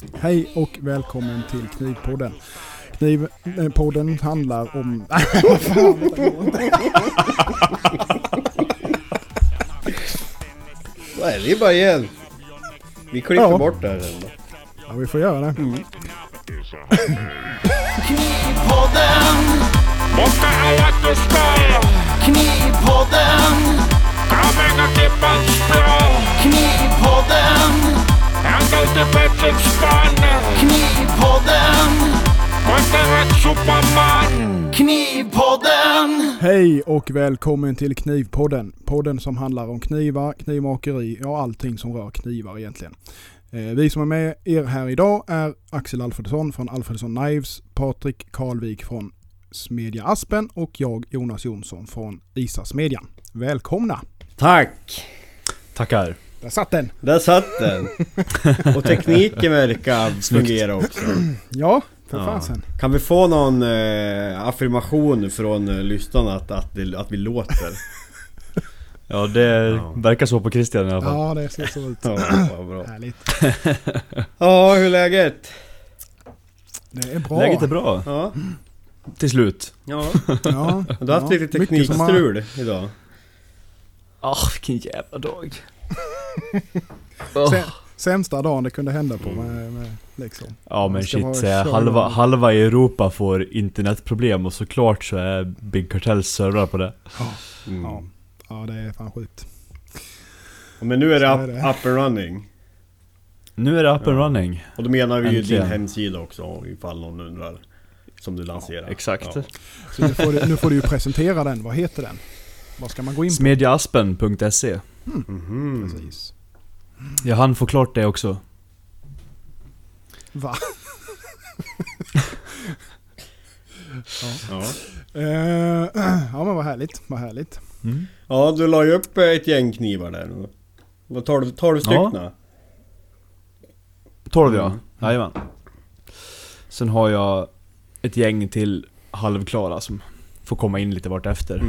Hej och välkommen till Knivpodden. Knivpodden handlar om... Nej, det är bara igen. Vi klipper bort det här ändå. Ja, vi får göra det. Knivpodden, måste alla till spel. Knivpodden, kommer att klippa spel. Knivpodden, ändå inte bättre spann. Knivpodden, måste rätt superman. Knivpodden. Hej och välkommen till Knivpodden. Podden som handlar om knivar, knivmakeri och allting som rör knivar egentligen. Vi som är med er här idag är Axel Alfredsson från Alfredsson Knives, Patrik Karlvik från Smedja Aspen och jag Jonas Jonsson från Isasmedjan. Välkomna! Tack! Tackar. Där satt den! Där satt den! Och tekniken verkar fungera också. Ja, för fasen. Kan vi få någon affirmation från lyssnarna att vi låter? Ja, det verkar så på Christian i alla fall. Ja, det ser så ut. Ja, vad bra. Härligt. Ja, hur är läget? Det är bra. Läget är bra. Ja. Till slut. Ja. Ja, Du har haft lite teknikstrul idag. Vilken jävla dag. Sämsta dagen det kunde hända på med liksom. Ja, men ska shit. vara Halva i Europa får internetproblem och såklart så är Big Cartels servrar på det. Ja, det är fan sjukt. Men nu är det Så up and running. Nu är det up and running. Och då menar vi ju Äntligen. din hemsida också, ifall någon undrar. Som du lanserar. Exakt. Ja. Så nu får du ju presentera den. Vad heter den? Vad ska man gå in på? Smedjaaspen.se. Precis. Jag hann få klart det också. Va? Ja. Ja, men vad härligt. Ja, du la ju upp ett gäng knivar där nu. Vad tar du stycken? 12 ja. Jajamän. Sen har jag ett gäng till halvklara som får komma in lite vart efter.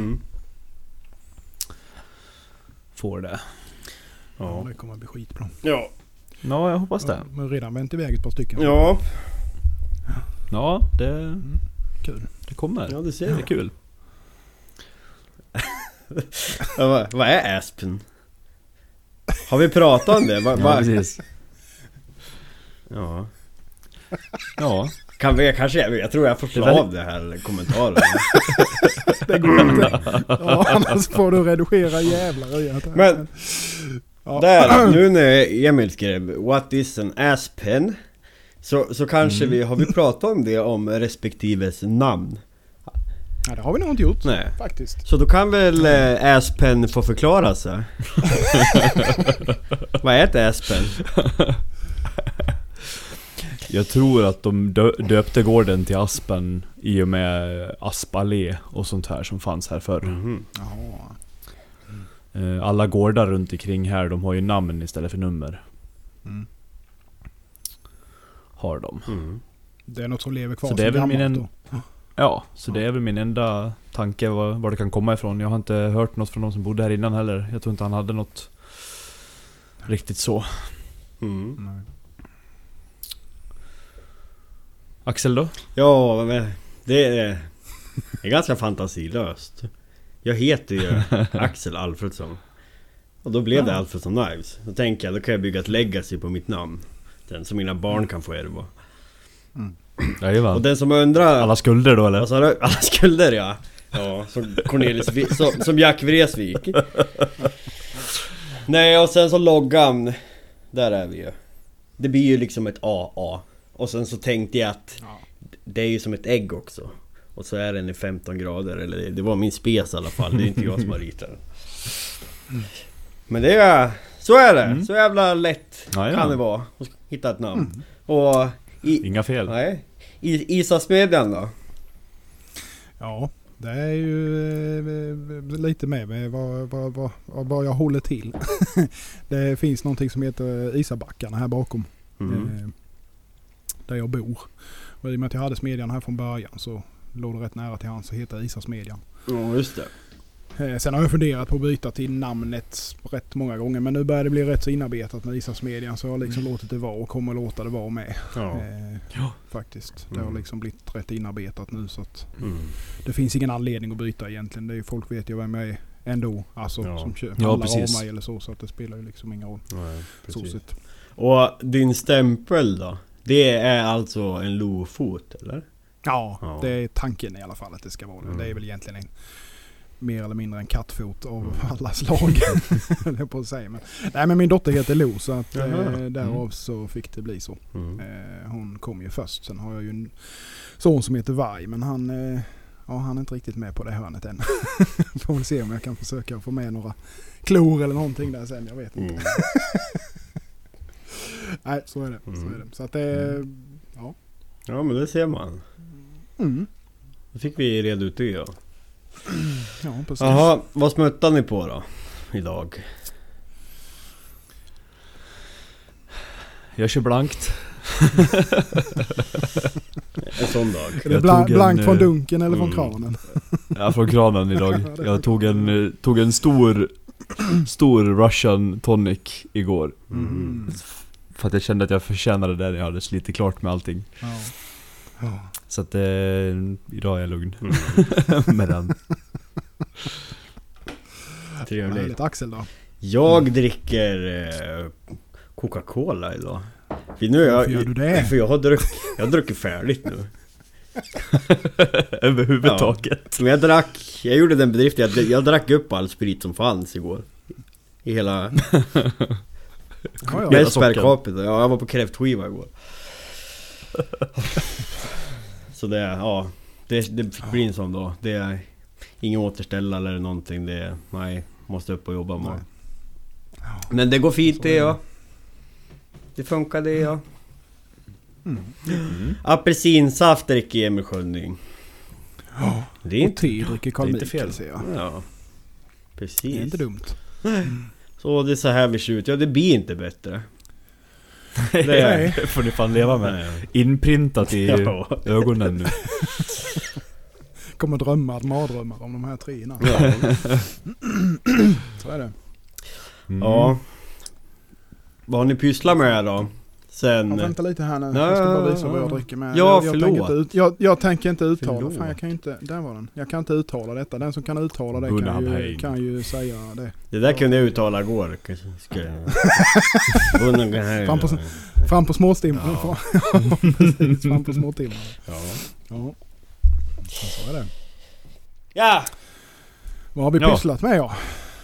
Får det. Ja, det kommer bli skitbra. Ja. Ja, jag hoppas det. Men redan vänt iväg ett par stycken. Ja. Ja, det Kul. det kommer. Ja, det ser Det är jag. kul. Ja, vad är Aspen? Har vi pratat om det? Ja, precis. Ja. Ja. Kan vi kanske jag tror jag får slå Det är av det här kommentaren. Det går inte. Ja, annars får du redigera jävlar i det. Men ja. där, nu när Emil skrev What is an Aspen? Så kanske vi har pratat om det om respektives namn. Ja, det har vi nog inte gjort. Nej. Faktiskt. Så då kan väl Aspen få förklara sig. Vad är ett Aspen? Jag tror att de döpte gården till Aspen i och med Aspallé och sånt här som fanns här förr. Jaha. Alla gårdar runt omkring här, de har ju namn istället för nummer. Har de. Det är något som lever kvar. Så det är som väl gammalt min då. Ja, så det är väl min enda tanke var det kan komma ifrån. Jag har inte hört något från någon som bodde här innan heller. Jag tror inte han hade något riktigt så. Nej. Axel då? Ja, men det är ganska fantasilöst. Jag heter ju Axel Alfredsson. Och då blev det Alfredsson Knives. Då tänker jag, då kan jag bygga ett legacy på mitt namn. Den som mina barn kan få ärva. Jajamän. Och den som undrar... Alla skulder då eller? Vad sa du? Alla skulder, ja. Ja, som Cornelis som Jack Vreeswijk. Nej, och sen så loggan. Där är vi ju. Det blir ju liksom ett AA. Och sen så tänkte jag att det är ju som ett ägg också. Och så är den i 15 grader. Eller det var min spes i alla fall. Det är inte jag som har ritat den. Men det är... Så är det. Så jävla lätt kan det vara att hitta ett namn. Och... Inga fel. Nej. Isasmedjan då? Ja, det är ju lite med vad jag håller till. Det finns någonting som heter Isabackarna här bakom. Där jag bor. Och i och med att jag hade smedjan här från början så låg det rätt nära till hans så heter Isasmedjan. Ja, just det. Sen har jag funderat på att byta till namnet rätt många gånger, men nu börjar det bli rätt så inarbetat med Isarsmedjan, så jag har liksom låtit det vara och kommer låta det vara med. Faktiskt. Det har liksom blivit rätt inarbetat nu, så att det finns ingen anledning att byta egentligen. Det är, folk vet ju vem jag är ändå, alltså som handlar av mig eller så att det spelar ju liksom ingen roll. Så sett. Och din stämpel då? Det är alltså en lofot, eller? Ja, det är tanken i alla fall att det ska vara det. Det är väl egentligen mer eller mindre en kattfot av alla slag. Det på att säga. Men min dotter heter Lo, så att därav så fick det bli så. Hon kom ju först. Sen har jag ju en son som heter Varg, men han är inte riktigt med på det hörnet än. Får väl se om jag kan försöka få med några klor eller någonting där sen, jag vet inte. Nej, så är det. Så att det Ja, men det ser man. Då fick vi reda ut det, ja. Ja, precis. Jaha, vad smuttar ni på då idag? Jag kör blankt. En sån dag. Är det blankt från dunken eller från kranen? Ja, från kranen idag. Jag tog en stor Russian tonic igår. För att jag kände att jag förtjänade det när jag hade slitit klart med allting. Så att idag är jag lugn med den. Trevligt. Axel då? Jag dricker Coca-Cola idag. För nu Varför gör du det? För jag har druckit färdigt nu. Överhuvudtaget. Men jag gjorde den bedriften att jag drack upp all sprit som fanns igår. I hela Bärsbergkapet. Ja, jag var på kräftskiva igår. Så det fick bli en sån då. Det är ingen återställare eller någonting. Måste upp och jobba med. Men det går fint det, ja. Det funkar det, ja. Apelsinsaft dricker Emil Schönning. Ja, det är inte te dricker Carl inte fel. Ja, precis. Det är inte dumt. Så det är så här vi ser ut. Ja, det blir inte bättre. Det får ni fan leva med. Inprintat i ögonen nu. Kommer mardrömmar om de här treorna. Ja. Så är det. Ja. Vad har ni pysslat med då? Sen... Vänta lite här nu. Jag ska bara visa vad jag dricker med. Ja, förlåt. Jag tänker inte uttala. Fan, jag kan inte... Där var den. Jag kan inte uttala detta. Den som kan uttala det kan ju säga det. Det där kunde jag uttala igår. Fram på småstimmarna. Ja. Precis, fram på småtimmarna. Ja. Så är det. Ja! Vad har vi pysslat med, ja?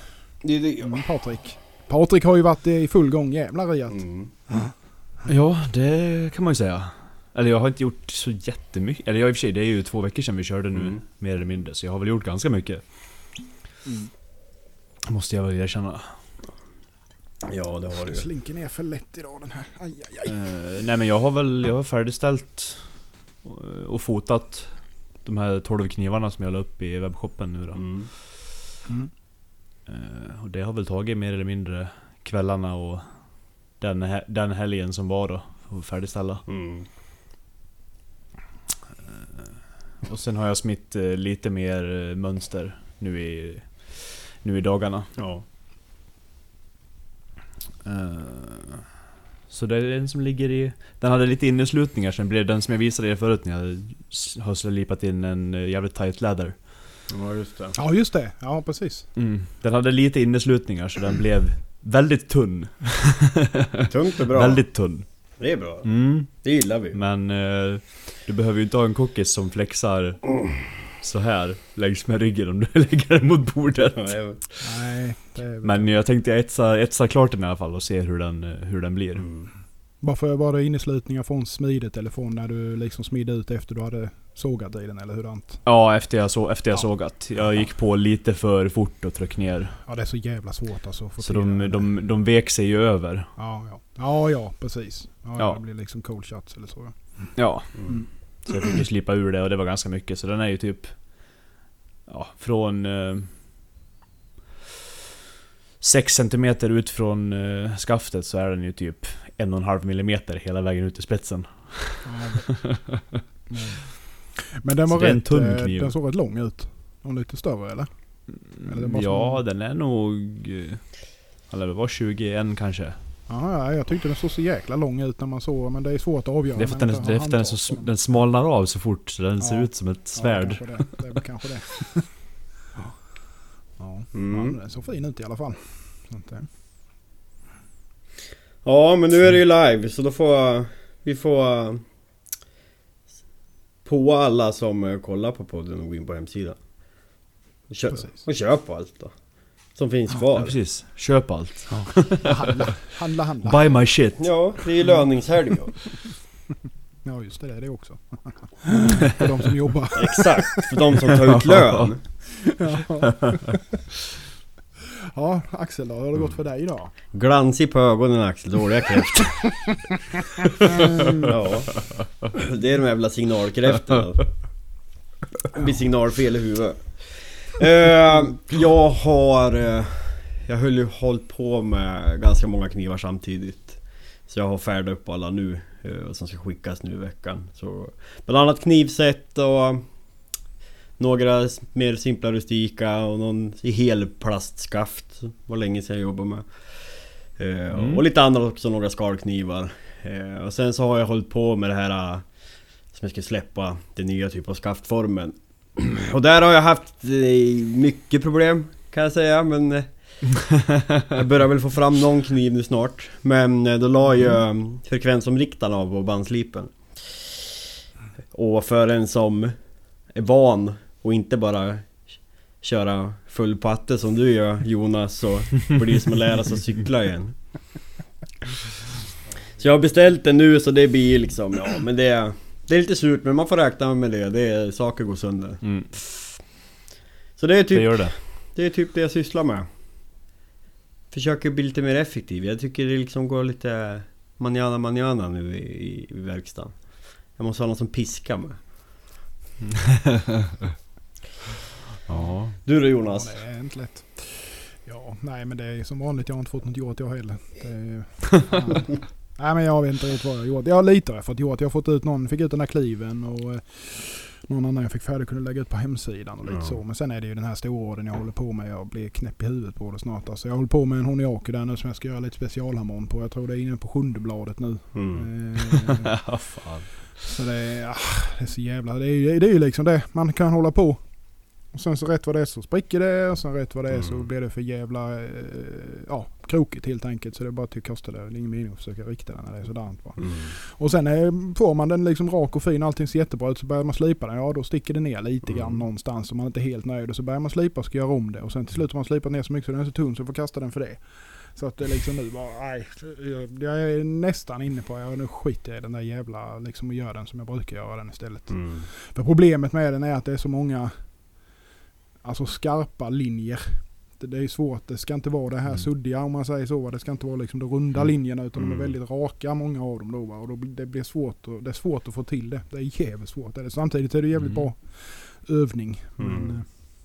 Patrik har ju varit i full gång, jävlar Riat. Ja, det kan man ju säga. Eller jag har inte gjort så jättemycket. Eller jag i och för sig, det är ju 2 veckor sedan vi körde nu, mer eller mindre. Så jag har väl gjort ganska mycket. Måste jag väl erkänna. Ja, det har du. Slinker ner för lätt idag den här. Aj. Nej, men jag har färdigställt och fotat de här 12 knivarna som jag la upp i webbshoppen nu då. Och det har väl tagit mer eller mindre kvällarna och den helgen som var då att färdigställa. Och sen har jag smitt lite mer mönster nu i dagarna. Ja. Så det är den som ligger i... Den hade lite inneslutningar. Sen blev den som jag visade er förut när jag har slipat in en jävligt tight läder. Ja, just det. Ja, just det. Ja, precis. Den hade lite inneslutningar så den blev väldigt tunn. Tungt och bra. Väldigt tunn. Det är bra. Det gillar vi. Men du behöver ju inte ha en cookies som flexar så här längs med ryggen om du lägger den mot bordet. Nej, men jag tänkte etsa klart den i alla fall och se hur den blir. Varför var det inneslutningar från smidet eller från när du liksom smidde ut efter du hade sågat i den eller hurdant? Ja, efter jag sågat. Jag gick på lite för fort och tryck ner. Ja, det är så jävla svårt alltså. Så de vek sig ju över. Ja, precis. Ja. Det blir liksom cold shots eller så. Ja. Så jag fick ju slipa ur det och det var ganska mycket. Så den är ju typ från 6 centimeter ut från skaftet så är den ju typ 1,5 millimeter hela vägen ut i spetsen. Men den var rätt, den såg rätt lång ut. Och lite större eller? Eller det är bara Ja, den är nog... Eller det var 21 kanske. Ja, jag tyckte den såg så jäkla lång ut när man såg, men det är svårt att avgöra. Det är för att den smalnar av så fort så den ser ut som ett svärd. Ja, det är kanske det. Ja, den såg fin ut i alla fall. Ja, men nu är det ju live så då får vi på alla som kollar på podden och gå in på hemsidan. Och köp allt då. Som finns kvar. Ja, precis. Köp allt. Ja. Handla. Buy my shit. Ja, det är ju löningshelg då. Ja, just det är också. För de som jobbar. Exakt, för de som tar ut lön. Ja, Axel då, hur har det gått för dig idag? Glansig på ögonen, Axel, dåliga kräftor. Ja, det är de jävla signalkräftorna. Det blir signalfel i huvudet. Jag höll ju hållit på med ganska många knivar samtidigt. Så jag har färdat upp alla nu som ska skickas nu i veckan. Så bland annat knivset och några mer simpla rustika och någon i helplastskaft. Var länge sedan jag jobbade med. Och lite andra också, några skalknivar. Och sen så har jag hållit på med det här som jag ska släppa, den nya typen av skaftformen. Och där har jag haft mycket problem kan jag säga, men jag börjar väl få fram någon kniv nu snart. Men då la jag frekvensomriktaren av på bandslipen. Och för en som är van och inte bara köra full patte som du gör, Jonas, så blir det som att lära sig att cykla igen. Så jag har beställt den nu, så det blir liksom, ja, men det är lite surt, men man får räkna med det. Saker går sönder. Så det är typ, det gör det. Det är typ det jag sysslar med. Försöker bli lite mer effektiv. Jag tycker det liksom går lite manjana nu i verkstaden. Jag måste ha någon som piskar med. Ja. Du då, Jonas? Ja, det är inte lätt. Ja, nej, men det är som vanligt, jag har inte fått något gjort jag heller. Nej, men jag vet inte riktigt vad jag har gjort. Jag har lite fått gjort. Jag har fått ut fick ut den här kliven och någon annan jag fick färdig kunde lägga ut på hemsidan och lite så. Men sen är det ju den här stororden jag håller på med. Jag blir knäpp i huvudet på det snart. Alltså, jag håller på med en Honiaki där nu som jag ska göra lite specialharmon på. Jag tror det är inne på 7:e bladet nu. Fan. Så det är så jävla... Det är ju liksom det. Man kan hålla på. Och sen så rätt vad det är så spricker det. Och sen rätt vad det är så blir det för jävla krokigt helt enkelt. Så det är bara att kosta det. Det är ingen mening att försöka rikta den när det är sådant. Och sen får man den liksom rak och fin. Allting ser jättebra ut. Så börjar man slipa den. Ja, då sticker det ner lite grann någonstans. Och man är inte helt nöjd. Och så börjar man slipa och ska göra om det. Och sen till slut har man slipat ner så mycket så den är så tunn så får kasta den för det. Så att det är liksom nu bara, nej, jag är nästan inne på, nu skiter jag i den där jävla liksom och gör den som jag brukar göra den istället. För problemet med den är att det är så många alltså skarpa linjer. Det är svårt, det ska inte vara det här suddiga om man säger så. Det ska inte vara liksom de runda linjerna utan de är väldigt raka, många av dem då. Och då det blir svårt, och det är svårt att få till det. Det är jävligt svårt. Samtidigt är det jävligt bra övning. Men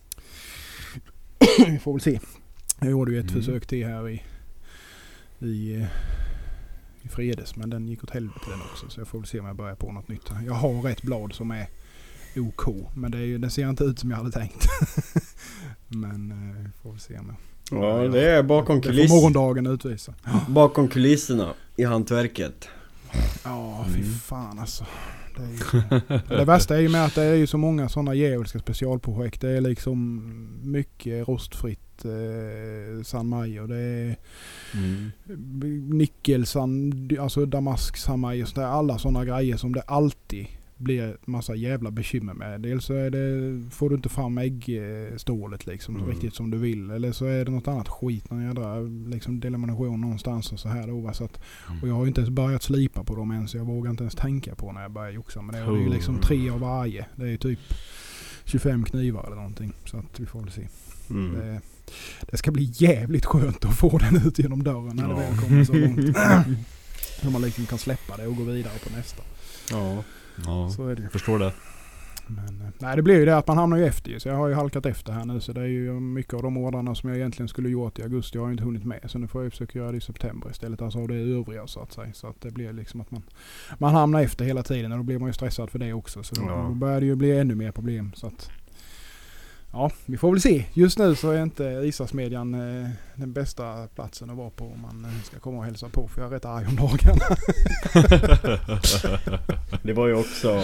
vi får väl se. Jag gjorde ju ett försök till här i fredags, men den gick åt helvete den också, så jag får väl se om jag börjar på något nytt. Jag har rätt blad som är OK, men det ser inte ut som jag hade tänkt. Men får väl se om ja, det är bakom kulisserna. Det får morgondagen utvisa. Bakom kulisserna i hantverket. Ja, fy fan alltså. Det värsta är ju med att det är ju så många sådana djävulska specialprojekt. Det är liksom mycket rostfritt San Mayo. Det är nickel, alltså damask San Mayo. Det är alla sådana grejer som det alltid blir massa jävla bekymmer med. Dels så är får du inte fram äggstålet liksom riktigt som du vill. Eller så är det något annat skit när jag drar liksom delamination någonstans och så här då. Så att, och jag har ju inte ens börjat slipa på dem än, så jag vågar inte ens tänka på när jag börjar joxa. Men det är ju liksom 3 av varje. Det är ju typ 25 knivar eller någonting. Så att vi får väl se. Det ska bli jävligt skönt att få den ut genom dörren när det väl kommer så långt. Så man liksom kan släppa det och gå vidare på nästa. Ja, så är det. Jag förstår det. Men nej, det blir ju det att man hamnar ju efter. Så jag har ju halkat efter här nu. Så det är ju mycket av de ordrarna som jag egentligen skulle gjort i augusti. Jag har ju inte hunnit med. Så nu får jag försöka göra det i september istället. Alltså av det övriga så att säga. Så att det blir liksom att man hamnar efter hela tiden. Och då blir man ju stressad för det också. Så då börjar det ju bli ännu mer problem. Så att Ja, vi får väl se. Just nu så är inte Isarsmedjan den bästa platsen att vara på om man ska komma och hälsa på. För jag är rätt arg om dagarna. Det var ju också...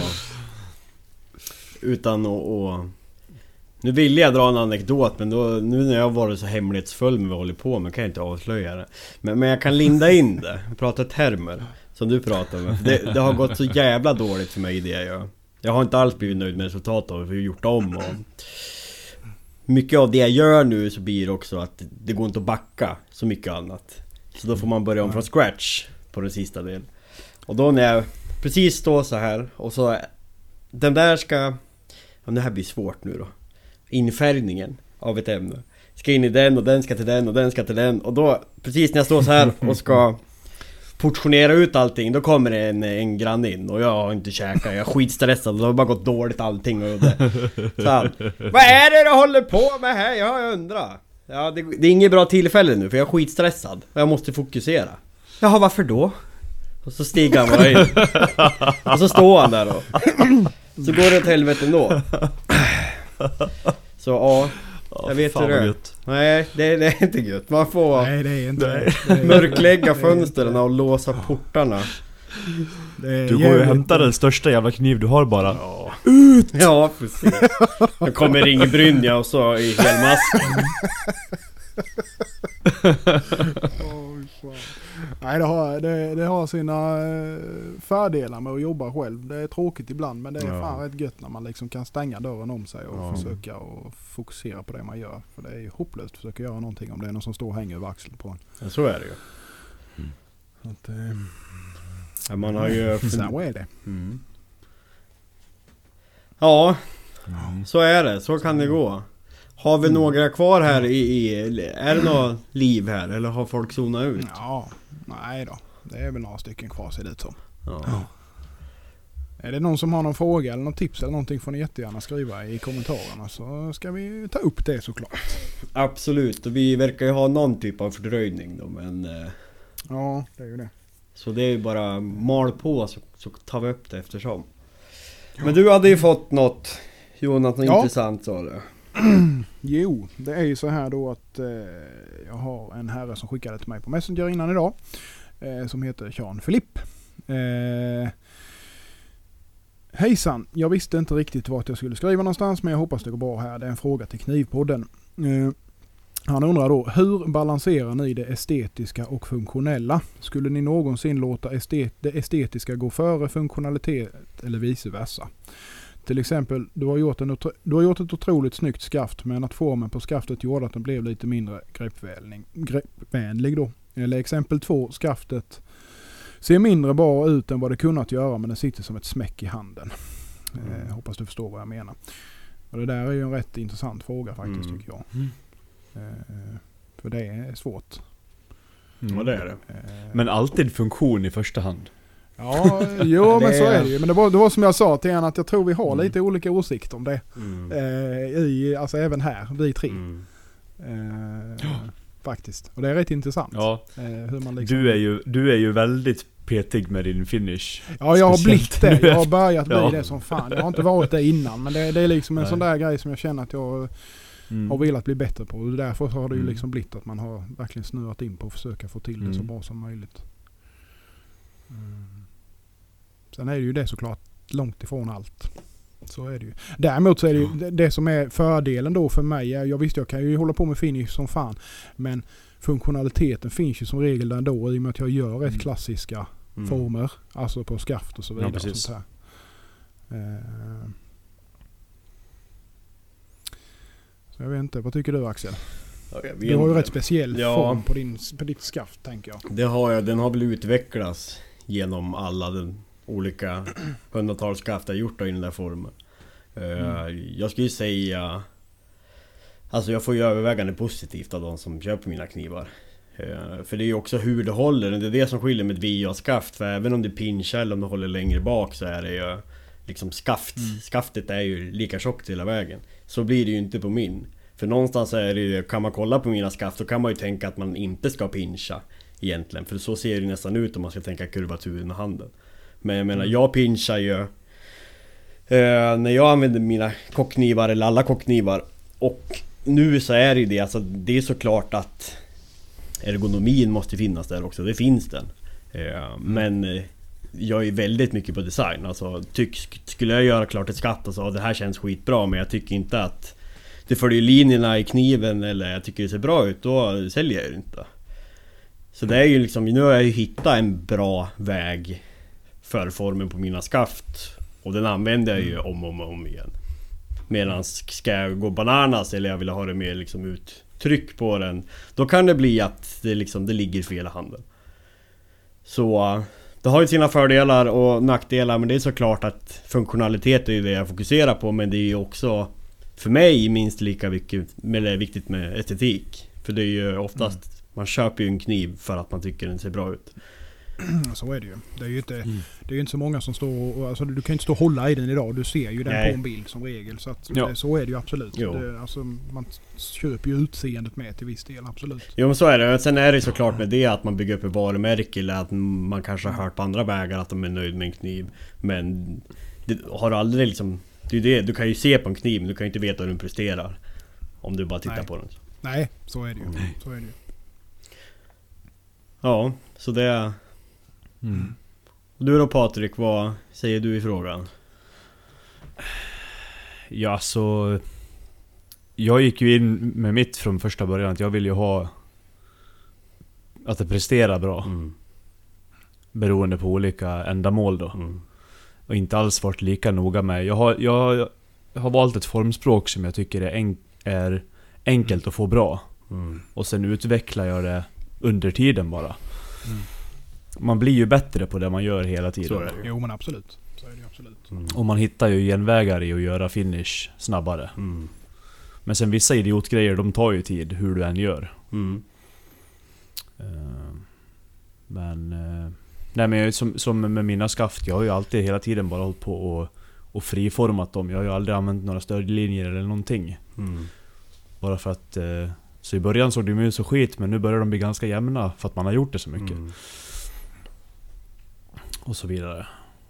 Utan att... Nu ville jag dra en anekdot, men då, nu när jag varit så hemlighetsfull med vad jag håller på med kan jag inte avslöja det. Men jag kan linda in det. Prata termer som du pratar med. Det har gått så jävla dåligt för mig det jag har inte alls blivit nöjd med resultatet av. Vi har gjort om och mycket av det jag gör nu så blir det också att det går inte att backa så mycket annat. Så då får man börja om från scratch på den sista delen. Och då när jag precis står så här och så den där ska... Ja, det här blir svårt nu då. Infärgningen av ett ämne ska in i den och den ska till den och den ska till den. Och då precis när jag står så här och ska portionera ut allting, då kommer det en granne in och jag har inte käkat, jag är skitstressad och det har bara gått dåligt allting och det. Så han, vad är det du håller på med här? Ja, jag undrar. Ja, det är inget bra tillfälle nu för jag är skitstressad och jag måste fokusera. Jaha, varför då? Och så stiger han bara in. Och så står han där då. Så går det åt helvete ändå. Så ja, jag vet hur det är. Nej, det är inte gött. Man får Nej, det är inte mörklägga fönstren och låsa portarna. Du går ju och hämtar den största jävla kniv du har bara. Ja. Ut! Ja, precis. Jag kommer ringa Brynja och så i helmasken. Nej, det har sina fördelar med att jobba själv. Det är tråkigt ibland, men det är fan rätt gött när man liksom kan stänga dörren om sig och försöka och fokusera på det man gör. För det är ju hopplöst att försöka göra någonting om det är någon som står och hänger över axeln på en. Ja, så är det ju. Att, ja, man har ju... Så är det. Ja, så är det. Så kan det gå. Har vi några kvar här är det något liv här eller har folk zonat ut? Ja, nej då. Det är väl några stycken kvar ser det ut som. Ja. Är det någon som har någon fråga eller något tips eller någonting får ni jättegärna skriva i kommentarerna så ska vi ta upp det såklart. Absolut, och vi verkar ju ha någon typ av fördröjning då, men... Ja, det är ju det. Så det är ju bara mal på så tar vi upp det eftersom. Ja. Men du hade ju fått något, Jonas, något intressant sa du. Jo, det är ju så här då att jag har en herre som skickade till mig på Messenger innan idag som heter Jean Philippe. Hejsan, jag visste inte riktigt vart jag skulle skriva någonstans men jag hoppas det går bra här. Det är en fråga till Knivpodden. Han undrar då, hur balanserar ni det estetiska och funktionella? Skulle ni någonsin låta det estetiska gå före funktionalitet eller vice versa? Till exempel, du har gjort ett otroligt snyggt skaft men att formen på skaftet gjorde att den blev lite mindre greppvänlig då. Eller exempel 2, skaftet ser mindre bra ut än vad det kunnat göra men det sitter som ett smäck i handen. Hoppas du förstår vad jag menar. Och det där är ju en rätt intressant fråga faktiskt tycker jag. För det är svårt. Ja, det är det. Men alltid funktion i första hand. Ja, jo men så är det ju. Men det var som jag sa till en att jag tror vi har lite olika åsikter om det. Alltså även här, vi tre. Faktiskt. Och det är rätt intressant. Ja. Hur man liksom... du är ju väldigt petig med din finish. Ja, jag har blivit det. Jag har börjat bli det som fan. Jag har inte varit det innan. Men det är liksom en sån där grej som jag känner att jag har velat bli bättre på. Och därför har det ju liksom blivit att man har verkligen snurrat in på att försöka få till det så bra som möjligt. Sen är det ju det såklart långt ifrån allt. Så är det ju. Däremot så är det ju det som är fördelen då för mig. Jag kan ju hålla på med finish som fan. Men funktionaliteten finns ju som regel där då i och med att jag gör rätt klassiska former. Alltså på skaft och så vidare. Ja, och sånt här. Så jag vet inte, vad tycker du Axel? Du har ju rätt speciell form på ditt skaft tänker jag. Det har jag, den har väl utvecklats genom alla den olika hundratals skaft jag gjort i den där formen. Jag skulle säga, alltså jag får ju övervägande positivt av de som köper mina knivar. För det är ju också hur det håller. Det är det som skiljer med ett VA-skaft. För även om det pinchar eller om det håller längre bak så är det ju liksom skaftet är ju lika tjockt hela vägen. Så blir det ju inte på min. För någonstans är det ju, kan man kolla på mina skaft så kan man ju tänka att man inte ska pincha egentligen. För så ser det nästan ut om man ska tänka kurvaturen och handen. Men jag menar, jag pinchar ju när jag använder mina kockknivar eller alla kockknivar Och nu så är det ju det, alltså det är såklart att ergonomin måste finnas där också, det finns den. Men jag är väldigt mycket på design, alltså skulle jag göra klart ett skatt och så, det här känns skitbra, men jag tycker inte att det följer linjerna i kniven eller jag tycker det ser bra ut, då säljer jag det inte. Så det är ju liksom, nu har jag ju hittat en bra väg för formen på mina skaft, och den använder jag ju om igen. Medan ska jag gå bananas eller jag vill ha det mer liksom uttryck på den, då kan det bli att det liksom, det ligger fel i handen. Så det har ju sina fördelar och nackdelar, men det är såklart att funktionalitet är ju det jag fokuserar på, men det är ju också för mig minst lika viktigt med estetik. För det är ju oftast, man köper ju en kniv för att man tycker den ser bra ut. Så är det ju. Det är ju inte, det är inte så många som står och, alltså, du kan inte stå och hålla i den idag. Du ser ju den på en bild som regel. Så, att, så är det ju absolut. Det, alltså, man köper ju utseendet med till viss del, absolut. Jo, men så är det. Sen är det såklart med det att man bygger upp ett varumärke, eller att man kanske har hört på andra vägar att de är nöjd med en kniv. Men det har du aldrig liksom, det är det, du kan ju se på en kniv, men du kan ju inte veta hur den presterar om du bara tittar på den. Nej, så är det ju. Så är det ju. Ja, så det är... Du då Patrik, vad säger du i frågan? Ja, så jag gick ju in med mitt från första början att jag vill ju ha att det presterar bra, beroende på olika ändamål då. Och inte alls varit lika noga med. Jag har valt ett formspråk som jag tycker är enkelt att få bra. Och sen utvecklar jag det under tiden bara. Man blir ju bättre på det man gör hela tiden. Så är det. Jo, men absolut. Så är det absolut. Och man hittar ju genvägar i att göra finish snabbare. Men sen vissa idiotgrejer, de tar ju tid hur du än gör. Nej, men jag, som med mina skaft, jag har ju alltid hela tiden bara hållit på och friformat dem. Jag har ju aldrig använt några stödlinjer eller någonting. Bara för att så i början såg de ut så skit, men nu börjar de bli ganska jämna för att man har gjort det så mycket. Och så vidare.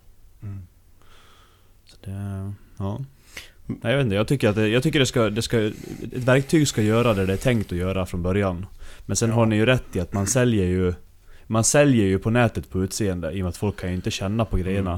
Så det, ja. Nej, jag vet inte, jag tycker det ska ett verktyg ska göra det är tänkt att göra från början. Men sen har ni ju rätt i att man säljer ju på nätet på utseende, i och med att folk kan ju inte känna på grejerna.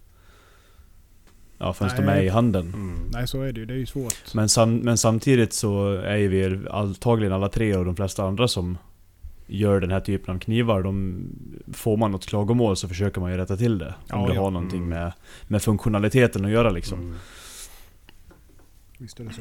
Ja, förrän de är i handen. Nej, så är det ju. Det är ju svårt. Men samtidigt så är ju vi antagligen alla tre och de flesta andra som gör den här typen av knivar, får man något klagomål så försöker man ju rätta till det. Om det har någonting med funktionaliteten att göra liksom. Visst är det så.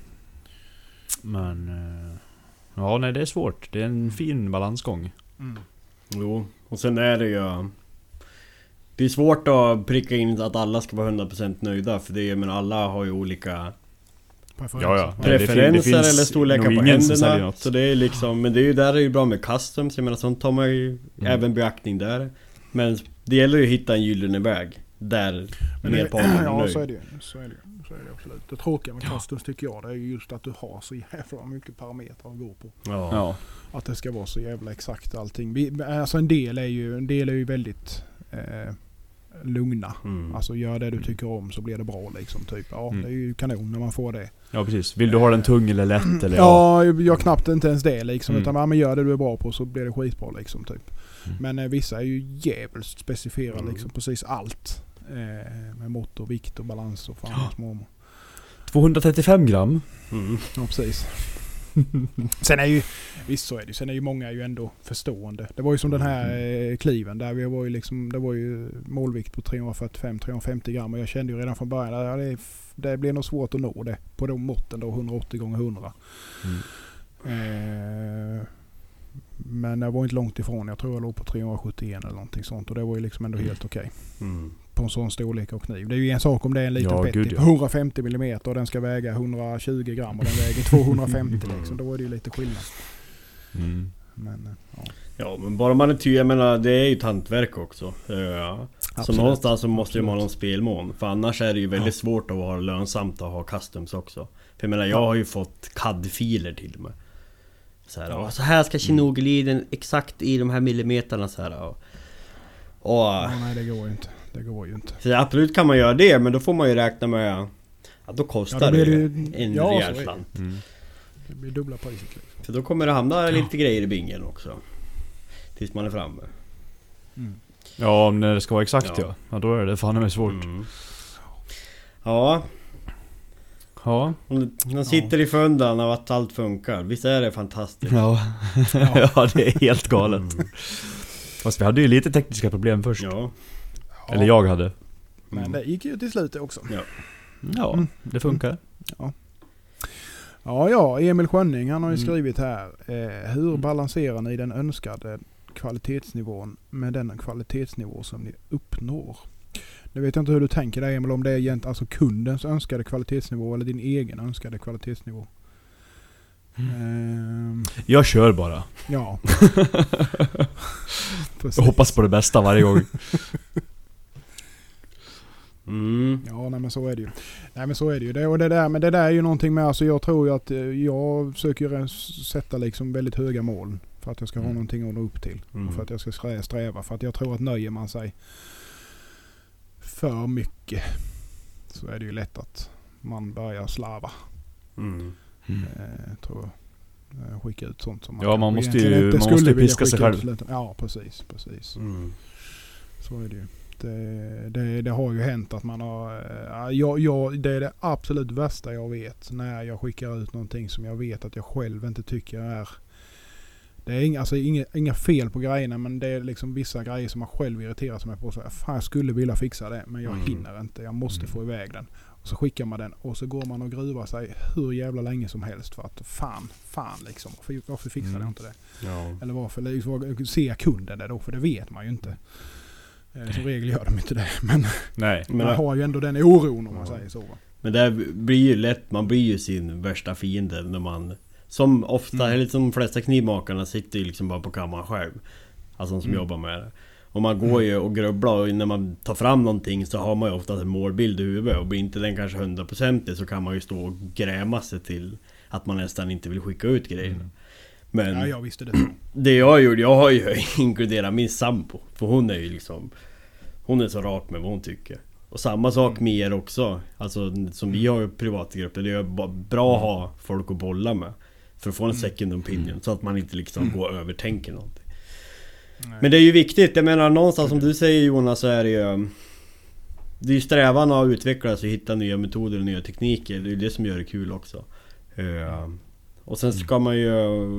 Men ja, nej, det är svårt. Det är en fin balansgång. Jo, och sen är det ju, det är svårt att pricka in att alla ska vara 100% nöjda, för det är, men alla har ju olika preferenser eller storlekar på händerna. Så det är liksom, men det är ju där det är ju bra med customs, jag menar, sånt tar man ju även beaktning där. Men det gäller ju att hitta en gyllene väg där merparten är nöjd. Ja, så är det absolut. Det tråkiga med customs tycker jag, det är ju just att du har så jävla mycket parametrar att gå på. Ja. Att det ska vara så jävla exakt allting. Alltså en del är ju väldigt lugna. Alltså gör det du tycker om så blir det bra liksom, typ. Ja, det är ju kanon när man får det. Ja, precis. Vill du ha den tung eller lätt eller? Ja, jag knappt inte ens det liksom, utan men gör det du är bra på så blir det skitbra liksom, typ. Men vissa är ju jävligt specifierade liksom, precis allt. Med mått och vikt och balans och fan små. 235 gram. Ja, precis. Sen är ju, visst så är det. Sen är ju många ju ändå förstående. Det var ju som den här kliven där vi var ju liksom, det var ju målvikt på 345-350 gram och jag kände ju redan från början att det blir nog svårt att nå det på de måtten då, 180x100. Men jag var inte långt ifrån. Jag tror jag låg på 371 eller någonting sånt, och det var ju liksom ändå helt okej. På en sån storlek och kniv. Det är ju en sak om det är en liten petty på 150 mm och den ska väga 120 gram och den väger 250 liksom. Då är det ju lite skillnad. Men ja, men bara man är tydlig, jag menar, det är ju ett hantverk också. Så någonstans så måste ju man ha en spelmån. För annars är det ju väldigt svårt att vara lönsamt att ha customs också. För jag menar, jag har ju fått CAD-filer till och med. Så här ska kinogliden exakt i de här millimeterna så här. Nej, det går ju inte. Så absolut kan man göra det, men då får man ju räkna med Ja, då kostar Ja, då blir det det en ja, rejäl så är det. slant. Det blir dubbla priset liksom. För då kommer det hamna lite grejer i bingen också. Tills man är framme. Ja, om det ska vara exakt Ja. ja då är det fan med svårt. Ja, Ja. man sitter i fundan av att allt funkar. Visst är det fantastiskt? Ja. Ja, det är helt galet. Fast vi hade ju lite tekniska problem först. Ja. Eller jag hade. Men det gick ju till slut också. Ja, det funkar. Ja, Emil Schönning, han har ju skrivit här. Hur balanserar ni den önskade kvalitetsnivån med den kvalitetsnivå som ni uppnår? Nu vet jag inte hur du tänker där, Emil, om det är egentligen alltså kundens önskade kvalitetsnivå eller din egen önskade kvalitetsnivå. Jag kör bara. Ja. Jag hoppas på det bästa varje gång. Ja, nej men så är det ju. Nej men så är det ju. Men det där är ju någonting med, alltså jag tror ju att jag försöker sätta liksom väldigt höga mål för att jag ska ha någonting att nå upp till. Och för att jag ska sträva. För att jag tror att nöjer man sig för mycket så är det ju lätt att man börjar slava. Tror jag. Skicka ut sånt som ja, man måste ju piska sig själv. Ja, precis. Så är det ju. Det har ju hänt att man har... det är det absolut värsta jag vet. När jag skickar ut någonting som jag vet att jag själv inte tycker är... Det är inga fel på grejerna, men det är liksom vissa grejer som man själv irriterar sig med på. Så fan, jag skulle vilja fixa det, men jag hinner inte. Jag måste få iväg den. Och så skickar man den och så går man och gruvar sig hur jävla länge som helst för att fan liksom. Varför fixar jag inte det? Ja. Eller varför ser kunden det då? För det vet man ju inte. Som regel gör de inte det. Men man har ju ändå den oron om man säger så. Men det blir ju lätt, man blir ju sin värsta fiende när man... Som ofta, eller som de flesta knivmakarna sitter ju liksom bara på kammaren själv. Alltså de som jobbar med det. Och man går ju och grubblar och när man tar fram någonting så har man ju ofta en målbild i huvudet. Och blir inte den kanske 100% så kan man ju stå och gräma sig till att man nästan inte vill skicka ut grejerna. Men ja, jag visste det så. Det jag gjorde, jag har ju inkluderat min sambo. För hon är ju liksom... Hon är så rak med vad hon tycker. Och samma sak med er också. Alltså som vi har ju privatgrupper. Det är bra att ha folk att bolla med. För att få en second opinion. Så att man inte liksom går och övertänker någonting. Nej. Men det är ju viktigt. Jag menar någonstans som du säger Jonas så är det ju... Det är ju strävan att utvecklas och hitta nya metoder och nya tekniker. Det är ju det som gör det kul också. Och sen ska man ju...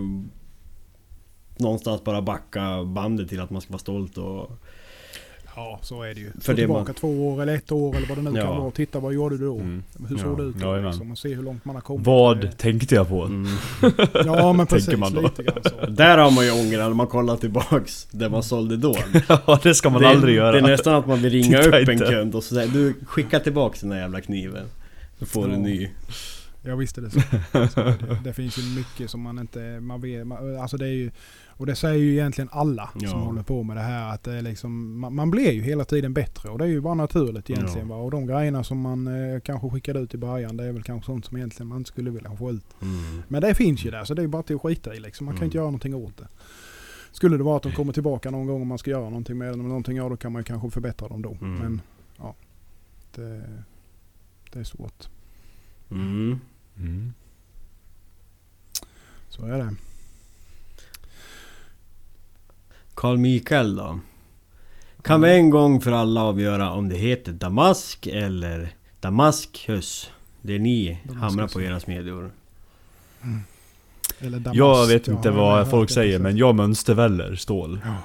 Någonstans bara backa bandet till att man ska vara stolt och... Ja, så är det ju. För det tillbaka 2 år eller 1 år eller vad det nu kan vara. Titta, vad gjorde du då? Hur såg det ut då? Liksom, och se hur långt man har kommit. Vad tänkte jag på? Ja, men precis. Man då. Lite grann så. Där har man ju ångrar när man kollar tillbaks där man sålde då. Ja, det ska man aldrig göra. Det är nästan att man vill ringa Titta upp inte. en kund och säga du, skicka tillbaks den där jävla kniven. Så får du en ny. Jag visste det så. Det finns ju mycket som man inte... alltså det är ju... Och det säger ju egentligen alla som håller på med det här. Att det är liksom, man blir ju hela tiden bättre. Och det är ju bara naturligt egentligen. Och de grejerna som man kanske skickade ut i början. Det är väl kanske sånt som egentligen man inte skulle vilja få ut. Men det finns ju där. Så det är bara till att skita i liksom. Man kan inte göra någonting åt det. Skulle det vara att de kommer tillbaka någon gång och man ska göra någonting med dem eller någonting, ja då kan man ju kanske förbättra dem då. Men ja, det är svårt. Så är det. Carl Mikael då? Kan vi en gång för alla avgöra om det heter Damask eller Damaskus? Det ni hamnar på era smedjor. Eller Damask. Jag vet inte vad folk säger, men jag mönsterväller stål. Ja.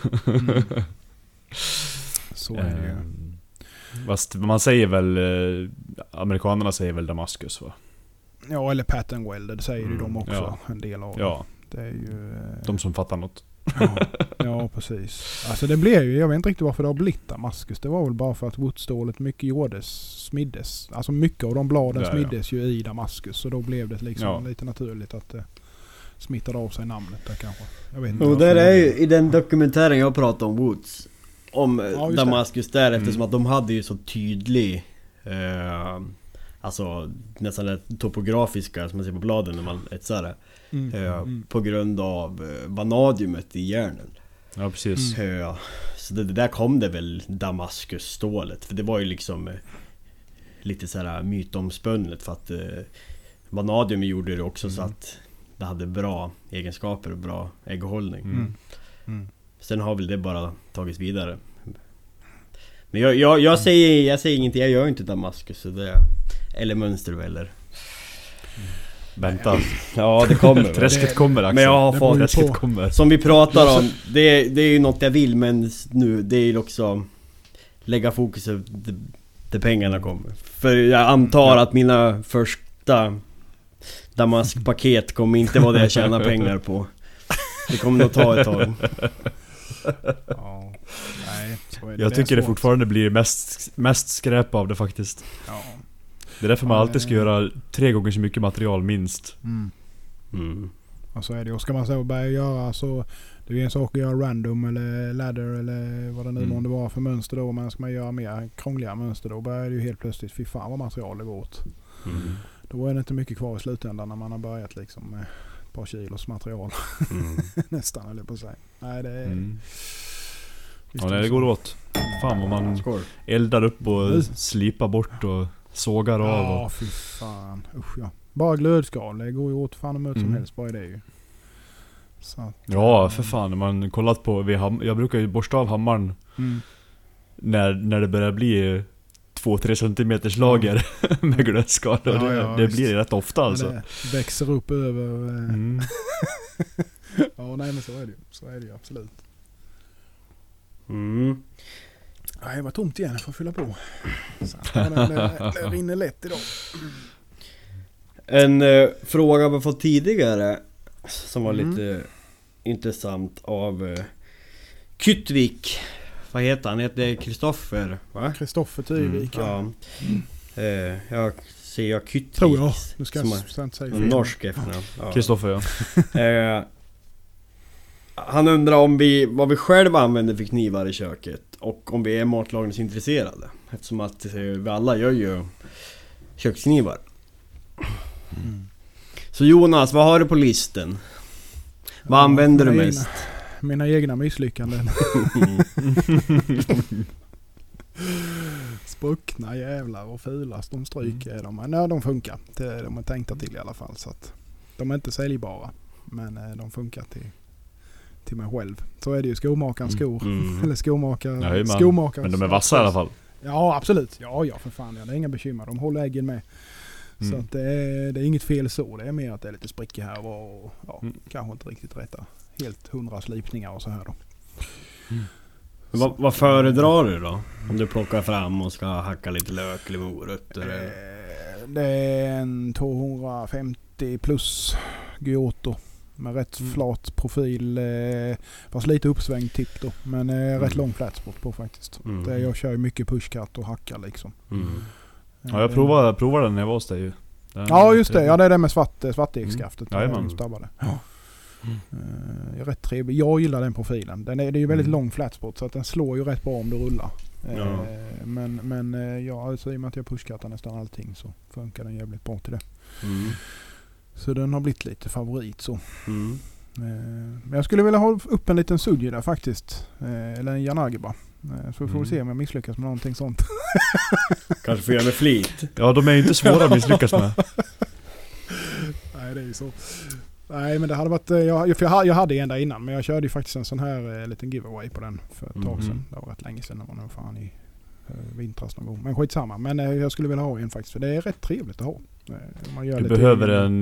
Så är det ju. Fast man säger väl, amerikanerna säger väl Damaskus va? Ja, eller pattern welded säger ju de också, en del av ja. Det är ju... De som fattar något. Ja, precis. Alltså det blev ju, jag vet inte riktigt varför det har blivit Damaskus. Det var väl bara för att woodstålet mycket smiddes. Alltså mycket av de bladen smiddes ju i Damaskus. Så då blev det liksom lite naturligt att det smittade av sig namnet där kanske. Jag vet inte. Och där är ju i den dokumentären jag pratade om Woods. Om Damaskus där, eftersom att de hade ju så tydlig alltså nästan det topografiska som man ser på bladen när man etsar det. På grund av vanadiumet i järnen. Ja, precis. Så det där kom det väl Damaskusstålet. För det var ju liksom lite så här mytomspunnet för att vanadium gjorde det också så att det hade bra egenskaper och bra ägghållning. Sen har väl det bara tagits vidare. Men jag säger ingenting, jag gör inte Damaskus så det, eller Mönster eller. Vänta. Ja, det kommer. Träsket kommer, Axel. Men jag har fått Träsket kommer. som vi pratar om, det är ju något jag vill, men nu det är ju också lägga fokuset där pengarna kommer. För jag antar att mina första Damask-paket kommer inte vara det jag tjänar pengar på. Det kommer nog ta ett tag. Ja, nej, så är det. Jag tycker det fortfarande blir mest skräp av det faktiskt. Ja. Det är därför man alltid ska göra 3 gånger så mycket material minst. Och så är det. Och ska man så börja göra så, det är ju en sak att göra random eller ladder eller vad det nu måste vara för mönster då. Men ska man göra mer krångliga mönster då börjar det ju helt plötsligt, fy fan vad material det går åt. Då är det inte mycket kvar i slutändan när man har börjat liksom med ett par kilos material. Nästan, eller på att säga. Nej, det är... Ja, nej, det går åt. Fan vad man eldar upp och slipar bort och sågar av. Ja, fy fan. Usch, ja. Bara glödskal, det går ju åt fan och möt som helst, bara det ju. Så att, ja, för fan. När man kollat på jag brukar ju borsta av hammaren när det börjar bli 2-3 centimeters lager med glödskal. Det blir rätt ofta alltså. Det växer upp över... ja, nej men så är det ju. Så är det ju absolut. Nej, det var tomt igen, jag får fylla på. Så, det rinner lätt idag. En fråga vi fått tidigare som var lite intressant av Kyttvik. Vad heter han? Heter Kristoffer, va? Kristoffer Tyvik. Ja. Jag ser Kyttvik. Tror jag. Nu ska jag inte säga fel. Norsk efternamn. Kristoffer, ja. Han undrar om vad vi själva använder för knivar i köket och om vi är matlagningsintresserade. Eftersom att vi alla gör ju köksknivar. Så Jonas, vad har du på listen? Vad använder du mest? Mina egna misslyckanden. Spruckna jävlar och fulast, de stryker de. Nej, de funkar. De är tänkta till i alla fall. Så att de är inte säljbara. Men de funkar till mig själv. Så är det ju skomakarens skor. Eller skomakare. Men de är vassa i alla fall. Ja, absolut. Ja, för fan. Det är inga bekymmer. De håller äggen med. Så att det är inget fel så. Det är mer att det är lite sprickor här och kanske inte riktigt rätta. Helt 100 slipningar och så här då. Vad föredrar du då? Om du plockar fram och ska hacka lite lök eller morötter? Det är en 250 plus Giotto. Med rätt flat profil. Fast lite uppsvängd tipp då. Men rätt lång flatspot på faktiskt. Jag kör ju mycket pushcut och hackar liksom. Ja, jag provade den när jag var hos dig ju. Ja, just det. Ja, det är det med svartekskaftet. Ja, är rätt trevlig. Jag gillar den profilen. Det är ju väldigt lång flatspot så att den slår ju rätt bra om du rullar. Men alltså, i och med att jag pushcuttar nästan allting så funkar den jävligt bra till det. Så den har blivit lite favorit så. Men jag skulle vilja ha upp en liten Suji där faktiskt. Eller en Yanagiba. Så får vi se om jag misslyckas med någonting sånt. Kanske får jag med flit. Ja, de är ju inte svåra att misslyckas med. Nej, det är ju så. Nej, men det hade varit... Jag hade en där innan, men jag körde ju faktiskt en sån här liten giveaway på den för ett tag sedan. Det var rätt länge sedan, det var nog fan i vintras någon gång. Men skitsamma. Men jag skulle vilja ha en faktiskt, för det är rätt trevligt att ha. Du behöver en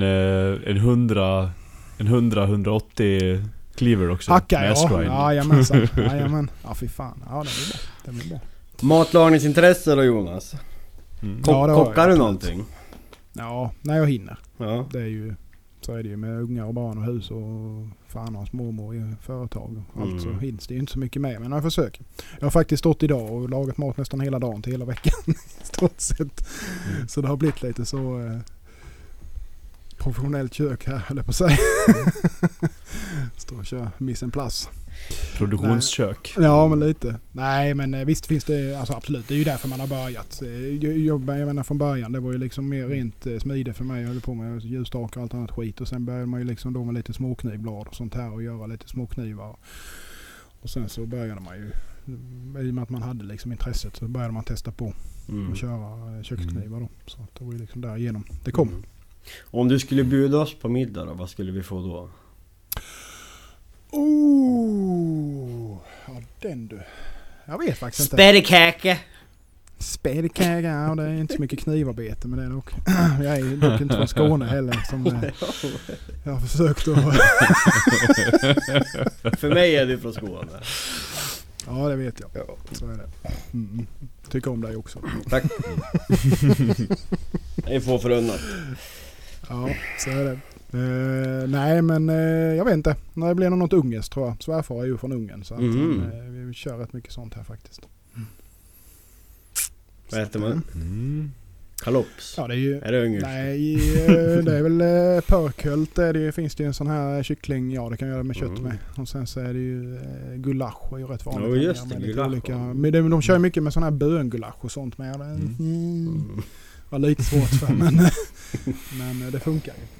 100-180 cleaver också. Hacka, ja. Jajamän. Ja, fy fan. Ja, det blir bra. Matlagningsintresse då, Jonas? Kockar du någonting? Ja, när jag hinner. Ja. Det är ju... Så är det ju med ungar och barn och hus och fan och mormor i företag och allt så hinns det ju inte så mycket med, men jag försöker. Jag har faktiskt stått idag och lagat mat nästan hela dagen till hela veckan i stort sett. Så det har blivit lite så professionellt kök här, eller på sig. Står och kör mise en place. Produktionskök. Ja, men lite. Nej, men visst finns det, alltså absolut, det är ju därför man har börjat. Jag menar från början, det var ju liksom mer rent smide för mig. Jag höll på med ljusstakar och allt annat skit. Och sen började man ju liksom då med lite småknivblad och sånt här och göra lite småknivar. Och sen så började man ju i och med att man hade liksom intresset så började man testa på och köra köksknivar då. Så att det var liksom där igenom det kom. Om du skulle bjuda oss på middag då, vad skulle vi få då? Ja den du. Jag vet faktiskt inte. Spädekaka! Spädekaka, ja det är inte så mycket knivarbete med det dock. Jag är dock inte från Skåne heller som jag har försökt att... För mig är du från Skåne. Ja det vet jag. Ja. Så är det. Tycker om dig också. Tack. Det är få förunnat. Ja, så är det. Nej men jag vet inte. När det blir något ungerskt tror jag. Svärfar är ju från Ungern så att vi kör rätt mycket sånt här faktiskt. Vad äter man? Kalops? Ja, det är ju... Är det ungerskt? Nej, det är väl pörkölt. Det finns det ju en sån här kyckling. Ja, det kan göra med kött med. Och sen så är det ju gulasch. Det är ju rätt vanligt. Ja, just det. Gulasch. Men de kör mycket med sån här böngulasch och sånt med. Var lite svårt för men det funkar ju.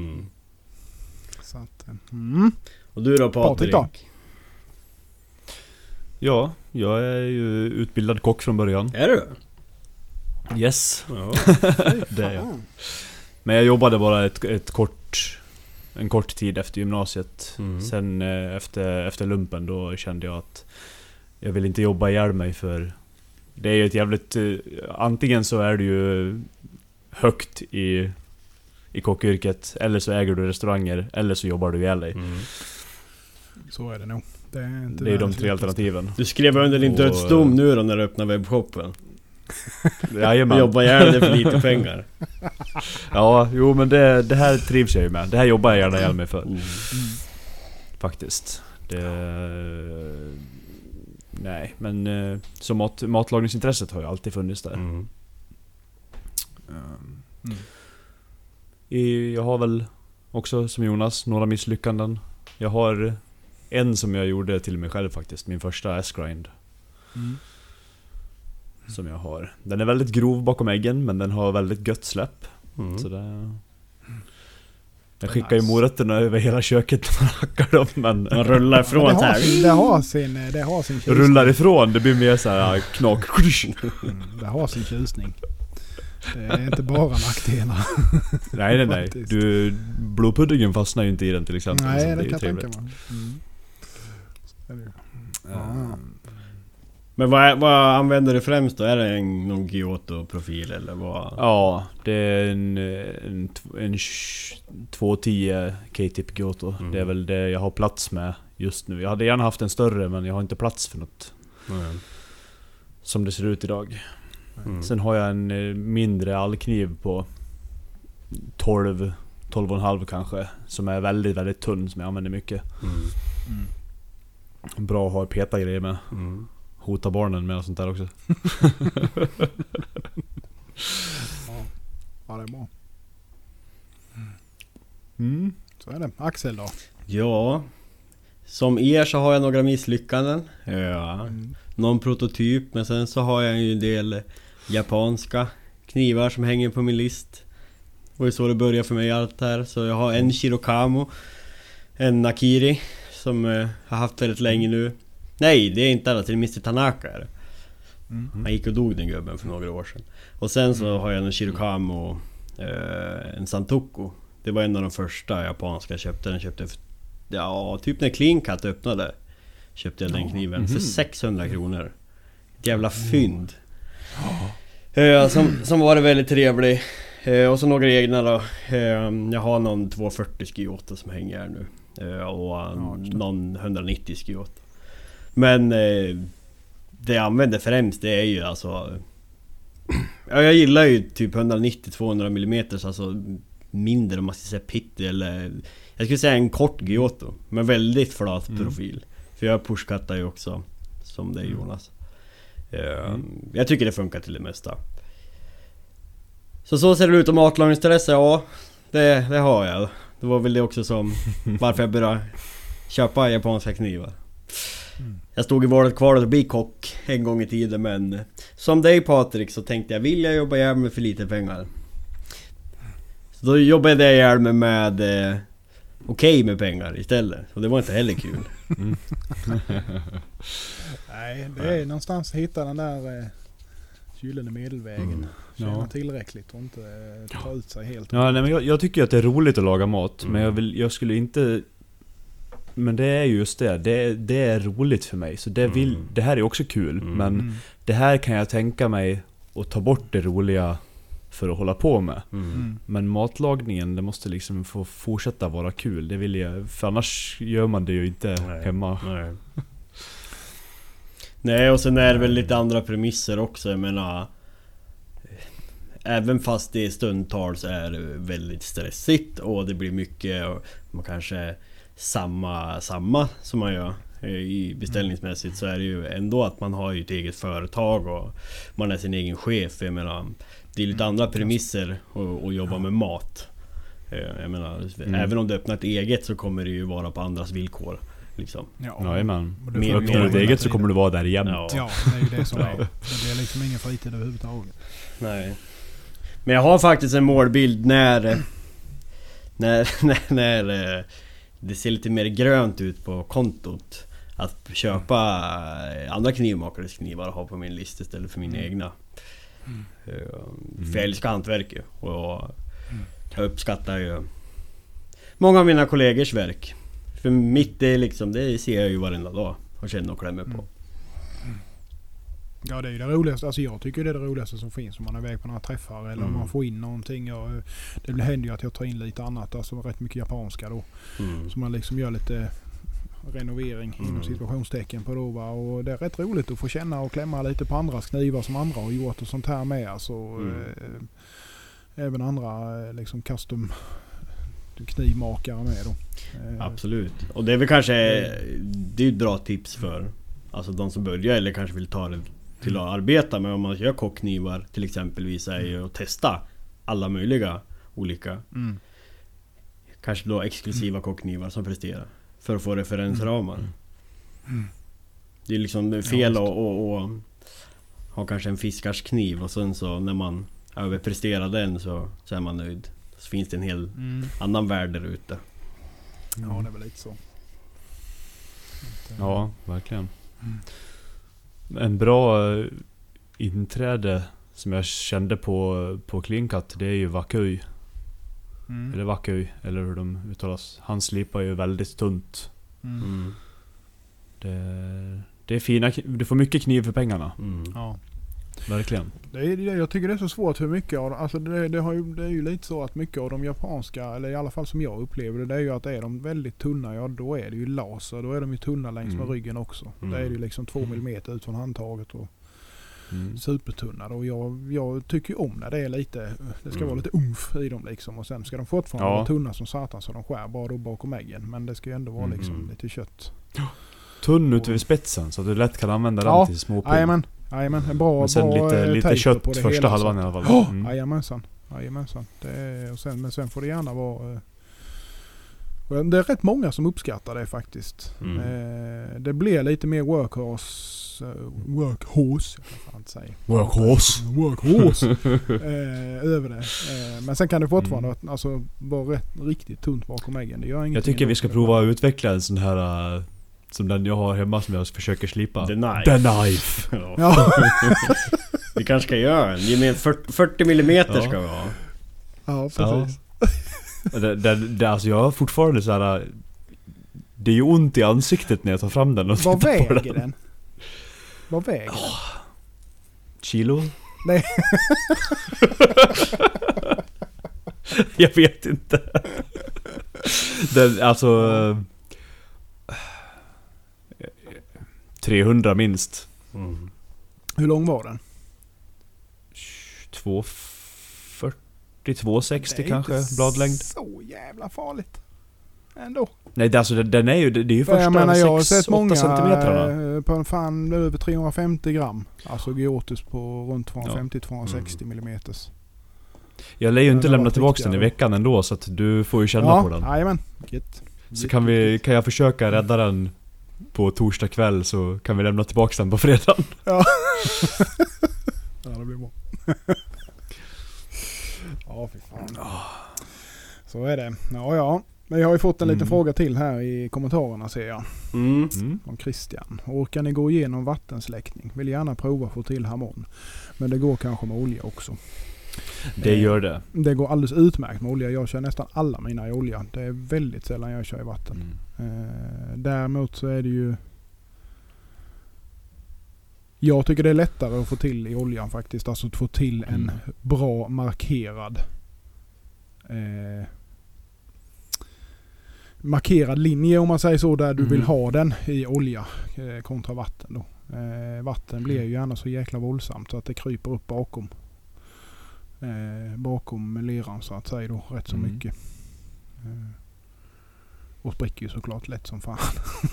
Så att... Och du då Patrik? Då? Ja, jag är ju utbildad kock från början. Är du? Yes. Ja. Det är jag. Men jag jobbade bara en kort tid efter gymnasiet. Sen efter lumpen då kände jag att jag vill inte jobba ihjäl mig för det är ju ett jävligt... Antingen så är du ju högt i kockyrket eller så äger du restauranger eller så jobbar du ihjäl dig. Så är det nog. Det är de tre alternativen. Du skrev under din dödsdom nu då när du öppnar webbshoppen. Jajamän. Jobbar gärna för lite pengar. Ja, jo men det här trivs jag ju med. Det här jobbar jag gärna ihjäl mig för. Faktiskt. Nej, men så matlagningsintresset har ju alltid funnits där. Jag har väl också som Jonas några misslyckanden. Jag har en som jag gjorde till mig själv faktiskt. Min första S-grind. Som jag har. Den är väldigt grov bakom äggen, men den har väldigt gött släpp. Så jag skickar ju morötterna över hela köket när man hackar dem, men man rullar ifrån det har sin tjusning. Rullar ifrån, det blir mer så här knak. Det har sin tjusning. Det är inte bara nackdelar. Nej. Blodpuddingen fastnar ju inte i den till exempel. Nej, det kan jag tänka mig. Men vad använder du främst då? Är det någon Giotto-profil eller vad? Ja, det är en 210 K-tip Giotto. Det är väl det jag har plats med just nu. Jag hade gärna haft en större, men jag har inte plats för något som det ser ut idag. Sen har jag en mindre allkniv på 12,5 kanske, som är väldigt, väldigt tunn, som jag använder mycket. Bra att ha peta grejer med. Hota barnen med och sånt där också. Ja, det är bra. Så är det. Axel då? Ja, som er så har jag några misslyckanden. Någon prototyp, men sen så har jag ju en del japanska knivar som hänger på min list. Det var ju så det började för mig allt här. Så jag har en Shirokamo, en Nakiri som jag har haft väldigt länge nu. Nej, det är inte alla, det är Mr. Tanaka. Han gick och dog, den gubben, för några år sedan. Och sen så har jag en Shirokamo, en Santoku. Det var en av de första japanska jag köpte. Den köpte för, typ när Clean Cut öppnade, köpte jag den kniven för 600 kronor. Ett jävla fynd. Som var det väldigt trevlig. Och så några egna då. Jag har någon 240 Giotto som hänger här nu. Och någon 190 Giotto. Men det jag använder främst, det är ju alltså... jag gillar ju typ 190-200 mm, alltså mindre om man ska säga pitti, eller... Jag skulle säga en kort Giotto, men väldigt flat profil. För jag pushcuttar ju också, som det är Jonas. Jag tycker det funkar till det mesta. Så ser det ut om matlagningsintresse, ja. Det har jag. Det var väl det också som varför jag började köpa japanska knivar. Jag stod i valet kvar att bli kock en gång i tiden, men som dig Patrik så tänkte jag, vill jag jobba ihjäl med för lite pengar? Så då jobbade jag ihjäl med okej med pengar istället. Och det var inte heller kul. Nej, det är någonstans att hitta den där gyllene medelvägen. Tjäna tillräckligt och inte ta ut sig helt. Ja, nej, men jag tycker att det är roligt att laga mat. Men jag skulle inte... Men det är just det är roligt för mig. Så det här är också kul. Men det här kan jag tänka mig att ta bort det roliga för att hålla på med. Men matlagningen, det måste liksom få fortsätta vara kul. Det vill jag, för annars gör man det ju inte hemma. Nej, och sen är det väl lite andra premisser också. Jag menar, även fast det stundtals är väldigt stressigt och det blir mycket, och man kanske samma som man gör i beställningsmässigt, så är det ju ändå att man har ju ett eget företag och man är sin egen chef. Jag menar, det är lite andra premisser att jobba med mat. Jag menar, även om du öppnar ett eget så kommer det ju vara på andras villkor liksom. Ja, men öppnar ett eget så kommer du vara där jämt. Ja, det är ju det som är. Det blir liksom ingen fritid överhuvudtaget. Nej. Men jag har faktiskt en målbild när det ser lite mer grönt ut på kontot, att köpa andra knivmakares knivar och ha på min lista istället för mina egna. För jag älskar hantverk ju, och jag uppskattar ju många av mina kollegors verk. För mitt är liksom, det ser jag ju varenda dag och känner och klämmer på. Ja, det är ju det roligaste. Alltså jag tycker det är det roligaste som finns om man är iväg på några träffar eller om man får in någonting. Det händer ju att jag tar in lite annat, alltså rätt mycket japanska då. Så man liksom gör lite renovering inom situationstecken på då, va? Och det är rätt roligt att få känna och klämma lite på andras knivar som andra har gjort och sånt här med. Alltså, även andra liksom custom knivmakare med då. Absolut. Och det är väl kanske det är ett bra tips för alltså de som börjar eller kanske vill ta det till att arbeta med. Om man gör kockknivar till exempelvis, är ju att testa alla möjliga olika kanske då exklusiva kockknivar som presterar, för att få referensramar. Det är liksom fel att ha kanske en fiskarskniv och sen så när man överpresterar den så är man nöjd. Så finns det en hel annan värld där ute. Ja, det är väl lite så. Ja, verkligen. En bra inträde som jag kände på Klinkat, det är ju Wakuy. Eller Wakuy, eller hur de uttalas. Han slipar ju väldigt tunt. Det är fina, du får mycket kniv för pengarna. Ja. Verkligen. Jag tycker det är så svårt hur mycket av alltså det är ju lite så att mycket av de japanska, eller i alla fall som jag upplever det är ju att är de väldigt tunna, ja då är det ju laser, då är de ju tunna längs med ryggen också. Det är ju liksom 2 millimeter ut från handtaget och supertunna. Och jag tycker ju om när det är lite, det ska vara lite umf i dem liksom, och sen ska de fortfarande vara tunna som satan så de skär bara då bakom äggen, men det ska ju ändå vara liksom lite kött. Tunn ut vid spetsen så att du lätt kan använda den till småpung. Jajamän, en bra, men sen lite kött på första halvan i alla fall. Jajamensan. Men sen får det gärna vara... Det är rätt många som uppskattar det faktiskt. Det blir lite mer workhorse över det. Men sen kan det fortfarande alltså, vara riktigt tunt bakom äggen. Det gör jag tycker vi ska prova att utveckla en sån här... som den jag har hemma som jag försöker slipa. The Knife. Ja. Vi kanske ska göra en. Ge mig 40 millimeter ska vi ha. Ja, precis. Alltså jag har fortfarande så här. Det är ju ont i ansiktet när jag tar fram den och vad väger den? Vad väger den? Kilo? Nej. Jag vet inte. Den, alltså 300 minst. Hur lång var den? 2,40-2,60 kanske bladlängd. Så jävla farligt ändå. Nej, det, alltså, den är ju, det är ju första 6-8 centimeterna. På en fan över 350 gram. Alltså Giotus på runt 250-260 millimeters. Jag lär ju inte lämna tillbaka den i veckan ändå, så att du får ju känna på den. Jajamän. Så kan jag försöka rädda den på torsdag kväll, så kan vi lämna tillbaka den på fredag. Ja. Ja, det blir bra. Ja, fy fan. Så är det. Ja. Men jag har ju fått en liten fråga till här i kommentarerna, ser jag. Från Christian. Orkar ni gå igenom vattensläckning? Vill gärna prova få till harmon. Men det går kanske med olja också. Det gör det. Det går alldeles utmärkt med olja. Jag kör nästan alla mina i olja. Det är väldigt sällan jag kör i vatten. Däremot så är det ju... Jag tycker det är lättare att få till i oljan faktiskt. Alltså att få till en bra markerad markerad linje, om man säger så, där du vill ha den i olja kontra vatten då. Vatten blir ju gärna så jäkla våldsamt så att det kryper upp bakom leran så att säga då rätt så mycket. Och spricker ju såklart lätt som fan.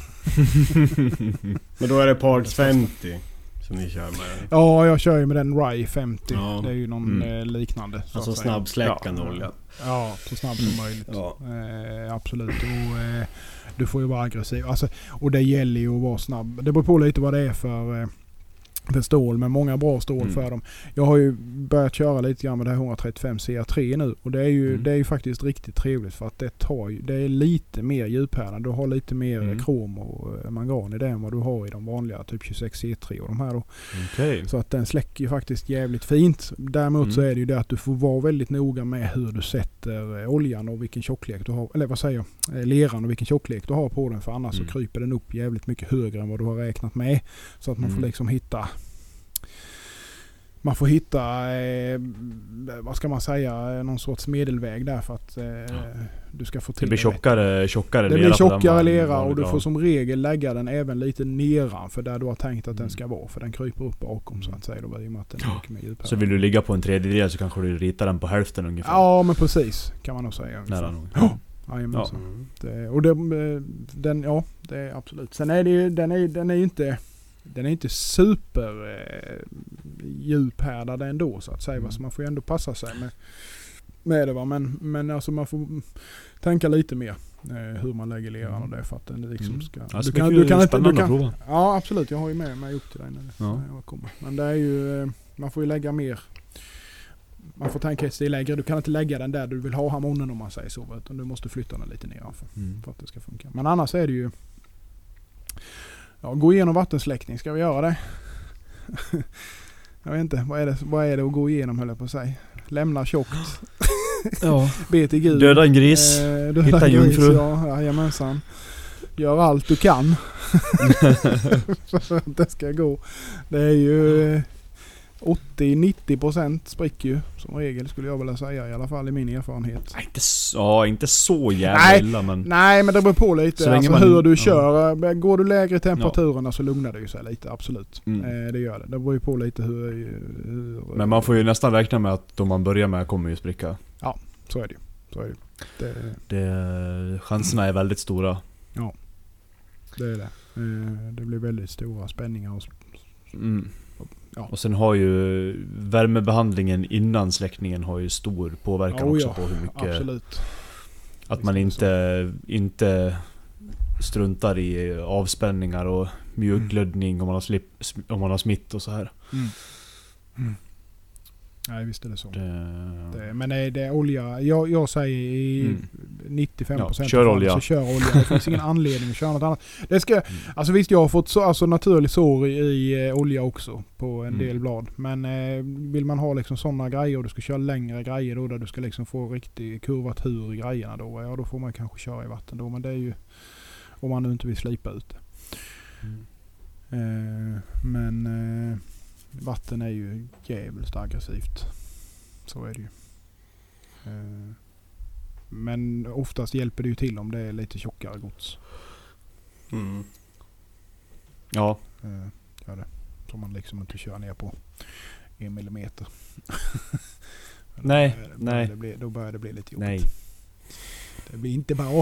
Men då är det Parts 50 som ni kör med? Ja, jag kör ju med den Rye 50. Ja. Det är ju någon liknande. Så alltså snabbsläckande olja. Ja, så snabbt som möjligt. Ja. Absolut. Och du får ju vara aggressiv. Alltså, och det gäller ju att vara snabb. Det beror på lite vad det är för stål, men många bra stål för dem. Jag har ju börjat köra lite grann med det här 135 CR3 nu, och det är ju faktiskt riktigt trevligt för att det är lite mer djuphärda. Du har lite mer krom och mangan i det än vad du har i de vanliga typ 26 C3 och de här då. Okay. Så att den släcker ju faktiskt jävligt fint. Däremot så är det ju det att du får vara väldigt noga med hur du sätter oljan och vilken tjocklek du har, eller vad säger jag, leran och vilken tjocklek du har på den, för annars så kryper den upp jävligt mycket högre än vad du har räknat med. Så att man får liksom hitta vad ska man säga, någon sorts medelväg där för att du ska få till det. Blir tjockare det blir tjockare lera och du får som regel lägga den även lite nedan för där du har tänkt att den ska vara, för den kryper upp bakom så att säga då, i och med att den är mycket mer djupare. Så vill du ligga på en tredjedel så kanske du ritar den på hälften ungefär. Ja, men precis kan man nog säga. Nära nog. Det är absolut. Sen är det ju, den är inte super djuphärdad ändå så att säga. Så man får ju ändå passa sig med det, va? Men alltså man får tänka lite mer hur man lägger leran och det, för att den liksom ska... Alltså du kan prova. Ja, absolut. Jag har ju med mig upp till dig när jag kommer. Men det är ju, man får ju lägga mer. Man får tänka ett steg lägre. Du kan inte lägga den där du vill ha harmonen, om man säger så, utan du måste flytta den lite nedanför för att det ska funka. Men annars är det ju gå igenom vattensläckning. Ska vi göra det? Jag vet inte. Vad är det att gå igenom, höll jag på att säga. Lämna tjockt. Be till Gud. Döda en gris. Hitta en jungfru. Jajamensan. Gör allt du kan. För att det ska gå. Det är ju 80-90% spricker ju som regel, skulle jag vilja säga, i alla fall i min erfarenhet. Inte så jävla illa, men... Nej, men det beror på lite alltså hur du kör. Går du lägre i temperaturerna så lugnar det ju sig lite, absolut. Det gör det. Det beror ju på lite hur... Men man får ju nästan räkna med att då man börjar med kommer ju spricka. Ja, så är det ju. Chanserna är väldigt stora. Ja, det är det. Det blir väldigt stora spänningar och... Och sen har ju värmebehandlingen innan släckningen har ju stor påverkan också på hur mycket... Absolut. Att man inte struntar i avspänningar och mjukglödning om man har smitt och så här. Nej, visst är det så. Men det är olja. Jag säger 95% kör olja. Så kör olja. Det finns ingen anledning att köra något annat. Det ska, alltså visst, jag har fått naturligt sår i olja också på en del blad. Men vill man ha liksom sådana grejer och du ska köra längre grejer då, där du ska liksom få riktig kurvatur i grejerna då får man kanske köra i vatten då. Men det är ju om man nu inte vill slipa ut det. Vatten är ju jävligt aggressivt. Så är det ju. Men oftast hjälper det ju till om det är lite tjockare gods. Ja. Gör det. Så man liksom inte kör ner på 1 millimeter. Nej. Då börjar det bli lite jobbigt. Nej. Det blir inte bra.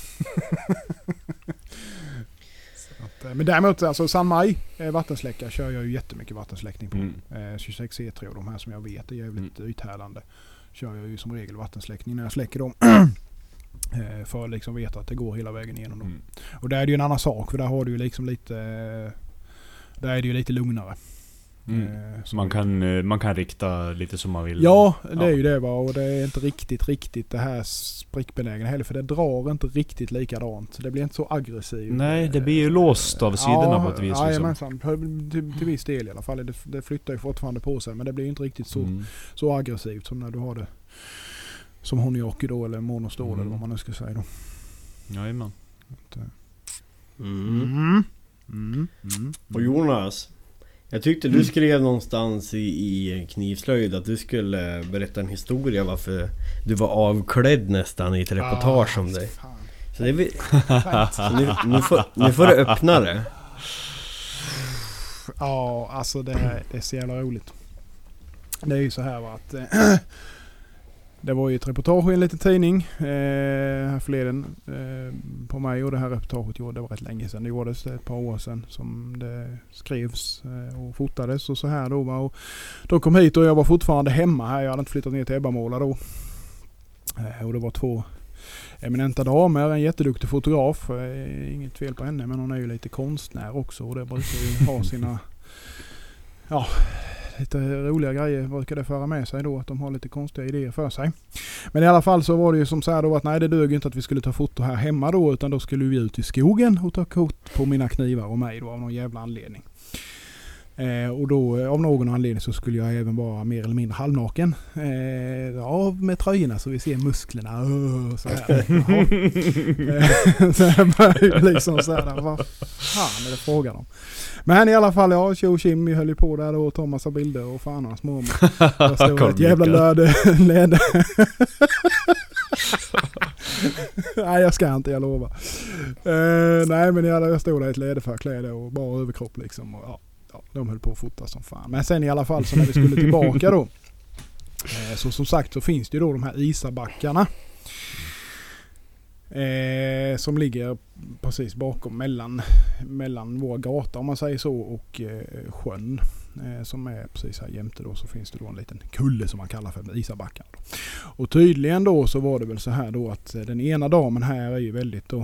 Men däremot, alltså San Mai vattensläckare kör jag ju jättemycket vattensläckning på. 26 C3 och de här som jag vet är jävligt ythärdande. Kör jag ju som regel vattensläckning när jag släcker dem. För att liksom veta att det går hela vägen igenom dem. Och där är det ju en annan sak, för där har du ju liksom lite... Där är det ju lite lugnare. Så man kan rikta lite som man vill. Ja, det är ju det va. Och det är inte riktigt det här sprickbenägen heller. För det drar inte riktigt likadant. Det blir inte så aggressivt. Nej, det blir ju låst av sidorna på ett vis. Jajamensan. Till viss del i alla fall. Det flyttar ju fortfarande på sig. Men det blir inte riktigt så aggressivt som när du har det som honeyhockey då. Eller monostål eller vad man nu ska säga då. Jajamän. Och Jonas, jag tyckte du skrev någonstans i knivslöjd att du skulle berätta en historia varför du var avklädd nästan i ett reportage om dig. Så det så nu får du öppna det. Ja, alltså det är så jävla roligt. Det är ju så här va, att det var ju ett reportage i en liten tidning härförleden på mig, och det här reportaget det var rätt länge sedan. Det gjordes ett par år sedan som det skrevs och fotades och så här då va. Och de kom hit och jag var fortfarande hemma här. Jag hade inte flyttat ner till Ebbamåla då. Och det var 2 eminenta damer, en jätteduktig fotograf. Inget fel på henne, men hon är ju lite konstnär också, och det brukar ju ha sina lite roliga grejer brukar det föra med sig då, att de har lite konstiga idéer för sig. Men i alla fall så var det ju som så här då att nej, det dög inte att vi skulle ta foto här hemma då, utan då skulle vi ut i skogen och ta kort på mina knivar och mig då av någon jävla anledning. Och då av någon anledning så skulle jag även vara mer eller mindre halvnaken. Av med tröjorna så vi ser musklerna och så här. Så jag började liksom så här, vad fan är det frågan om? Men i alla fall, ja, Tjo Kim höll ju på där då och tog massa bilder och fan hans mormor. Jag stod ett jävla läder. Nej, jag ska inte, jag lovar. Nej, men jag stod där i ett läderförkläde och bara överkropp liksom. Och, ja, de höll på att fota som fan. Men sen i alla fall så när vi skulle tillbaka då. Så som sagt så finns det ju då de här isabackarna. Som ligger precis bakom mellan vår gata om man säger så och sjön som är precis här jämte då, så finns det då en liten kulle som man kallar för isabackarna då. Och tydligen då så var det väl så här då att den ena damen här är ju väldigt då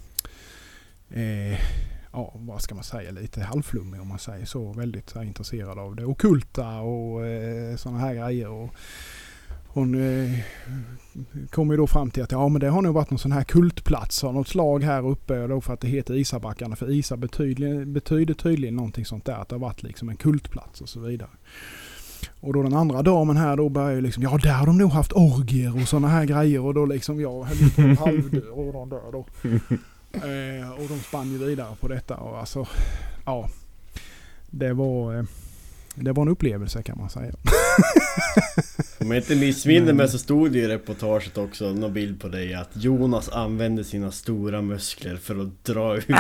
vad ska man säga, lite halvflummig om man säger så, väldigt så här, intresserad av det ockulta och såna här grejer, och hon kom ju då fram till att men det har nog varit någon sån här kultplats av något slag här uppe då, för att det heter Isabackarna, för Isa betyder tydligen någonting sånt där, att det har varit liksom en kultplats och så vidare. Och då den andra damen här då började liksom, där har de nog haft orgier och såna här grejer, och då liksom jag höll på en halvdö och de dör då. Och de spann ju vidare på detta, och alltså det var en upplevelse kan man säga. Om jag inte missminner mig så stod det i reportaget också någon bild på dig att Jonas använde sina stora muskler för att dra ut.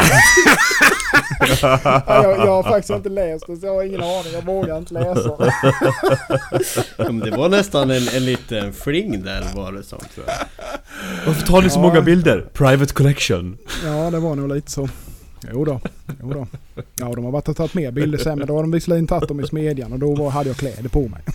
Jag har faktiskt inte läst det, så jag har ingen aning, jag vågar inte läsa. Men det var nästan en liten fling där var det som, tror jag. Varför tar ni så många bilder? Private collection. Ja, det var nog lite så. Jo då. Ja, de har varit och tagit mer bilder sen, men då har de visserligen tagit dem i Smedjan, och då hade jag kläder på mig.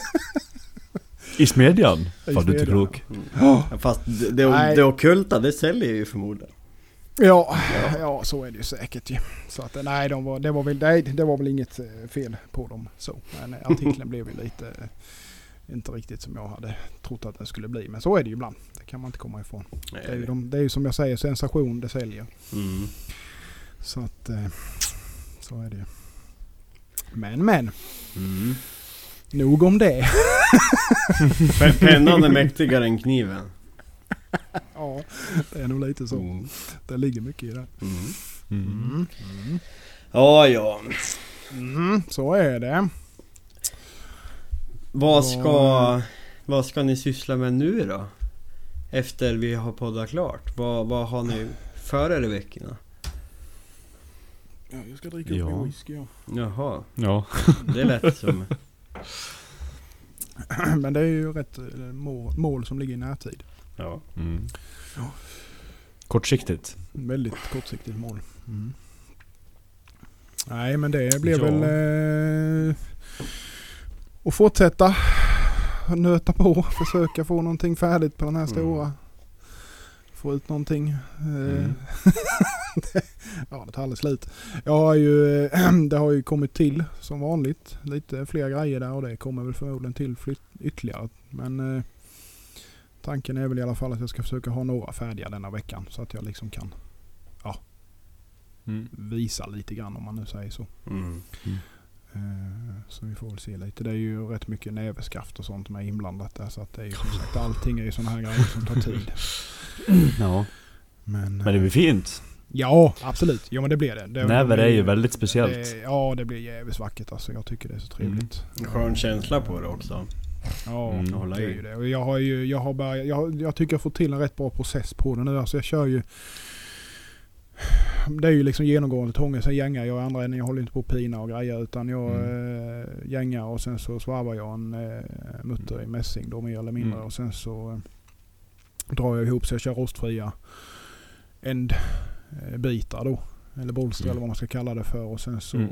I Smedjan? Fan, du inte klok. Fast det ockulta, det säljer ju förmodligen. Ja, så är det ju säkert ju. Så att nej, det var väl inget fel på dem så. Men artikeln blev ju lite inte riktigt som jag hade trott att den skulle bli, men så är det ju ibland. Det kan man inte komma ifrån. Det är ju som jag säger, sensation det säljer. Så att så är det ju. Men nog om det. Pennan är mäktigare än kniven. Ja, det är nog lite så. Det ligger mycket i det. Ja. Så är det. Vad ska ni syssla med nu då? Efter vi har poddat klart. Vad har ni för er i veckorna? Ja, jag ska dricka upp min whisky. Jaha. Ja. Det är lätt som. Men det är ju rätt mål som ligger i närtid. Ja. Ja. Kortsiktigt. Väldigt kortsiktigt mål. Nej, men det blir väl att fortsätta nöta på, försöka få någonting färdigt på den här stora få ut någonting. Ja, det tar aldrig slut. Det har ju kommit till som vanligt lite fler grejer där och det kommer väl förmodligen till ytterligare. Men tanken är väl i alla fall att jag ska försöka ha några färdiga denna veckan så att jag liksom kan visa lite grann om man nu säger så. Så vi får väl se lite. Det är ju rätt mycket näveskaft och sånt med inblandat där så att det är ju som sagt allting är ju sådana här grejer som tar tid. Ja. Men det blir fint. Ja, absolut. Jo men det blir det. Näver är ju väldigt speciellt. Det blir jävligt vackert alltså. Jag tycker det är så trevligt. En skön känsla på det också. Ja, det är ju det. Och jag tycker jag får till en rätt bra process på det nu. Alltså jag kör ju det är ju liksom genomgående tången, sen gängar jag i andra änden. Jag håller inte på pina och grejer utan jag gängar och sen så svarvar jag en mutter i mässing då mer eller mindre och sen så drar jag ihop så jag kör rostfria ändbitar då eller bolster eller vad man ska kalla det för och sen så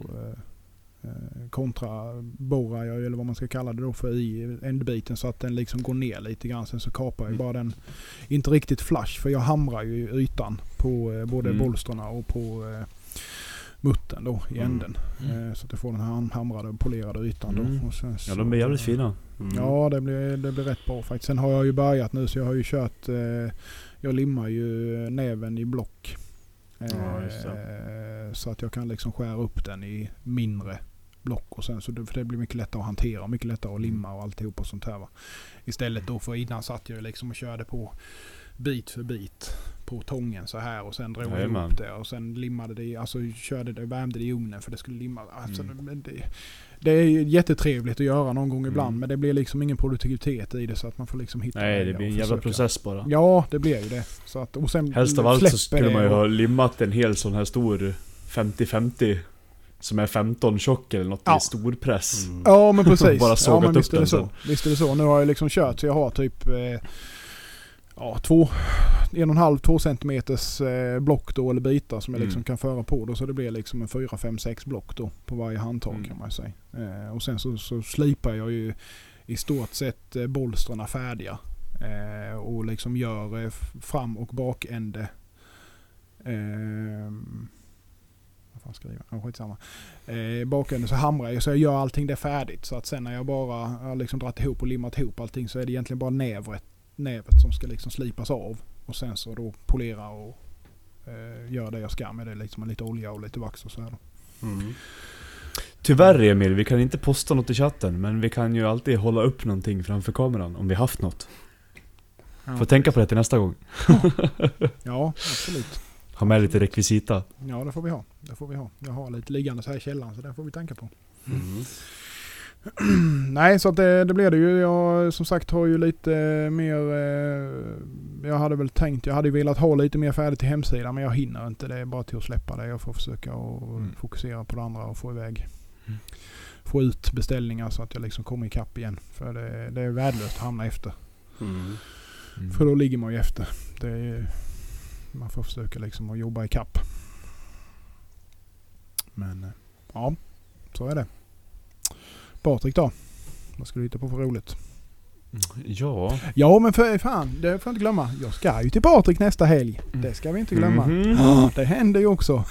kontraborrar jag eller vad man ska kalla det då för i ändbiten så att den liksom går ner lite grann. Sen så kapar jag bara den inte riktigt flash för jag hamrar ju ytan på både bolsterna och på muttern då i änden. Så att jag får den här hamrade och polerade ytan då. Och sen så, ja, de blir jävligt fina. Ja, det blir rätt bra faktiskt. Sen har jag ju börjat nu så jag har ju kört jag limmar ju näven i block. Så att jag kan liksom skära upp den i mindre block och sen så för det blir mycket lättare att hantera, mycket lättare att limma och alltihop och sånt här va. Istället då för innan satt jag liksom och körde på bit för bit på tången så här och sen drog jag ihop det och sen limmade det, alltså körde det, värmde det i ugnen för det skulle limma. Alltså det är jättetrevligt att göra någon gång ibland men det blir liksom ingen produktivitet i det så att man får liksom hitta. Nej, det blir en jävla process bara. Ja, det blir ju det. Så att, och sen helst av allt så skulle man ju ha limmat en hel sån här stor 50-50 som är 15 tjock eller något i storpress. Ja, men precis. Bara sågat upp visst den så. Visst är det så. Nu har jag liksom kört så jag har typ 1,5-2 centimeters block då eller bitar som jag liksom kan föra på då så det blir liksom en 4-5-6 block då på varje handtag kan man säga. Och sen så slipar jag ju i stort sett bolstrarna färdiga och liksom gör fram- och bakände bakände så hamrar jag så jag gör allting det färdigt så att sen när jag bara har liksom dratt ihop och limmat ihop allting så är det egentligen bara nävet som ska liksom slipas av och sen så då polera och göra det jag ska med det liksom med lite olja och lite vax och så här då. Tyvärr Emil, vi kan inte posta något i chatten men vi kan ju alltid hålla upp någonting framför kameran om vi haft något. Får tänka på det till nästa gång. Ja, absolut. Ha med lite rekvisita. Ja, det får vi ha. Jag har lite liggande så här i källaren så det får vi tänka på. Nej, så att det blev det ju. Jag som sagt har ju lite mer jag hade väl tänkt, jag hade ju velat ha lite mer färdigt till hemsidan men jag hinner inte, det är bara till att släppa det. Jag får försöka och fokusera på det andra och få iväg få ut beställningar så att jag liksom kommer ikapp igen för det är värdelöst att hamna efter. För då ligger man ju efter. Det är, man får försöka liksom att jobba ikapp. Men ja, så är det. Patrik då? Vad ska du hitta på för roligt? Ja, men för fan, det får jag inte glömma. Jag ska ju till Patrik nästa helg. Det ska vi inte glömma. Det händer ju också.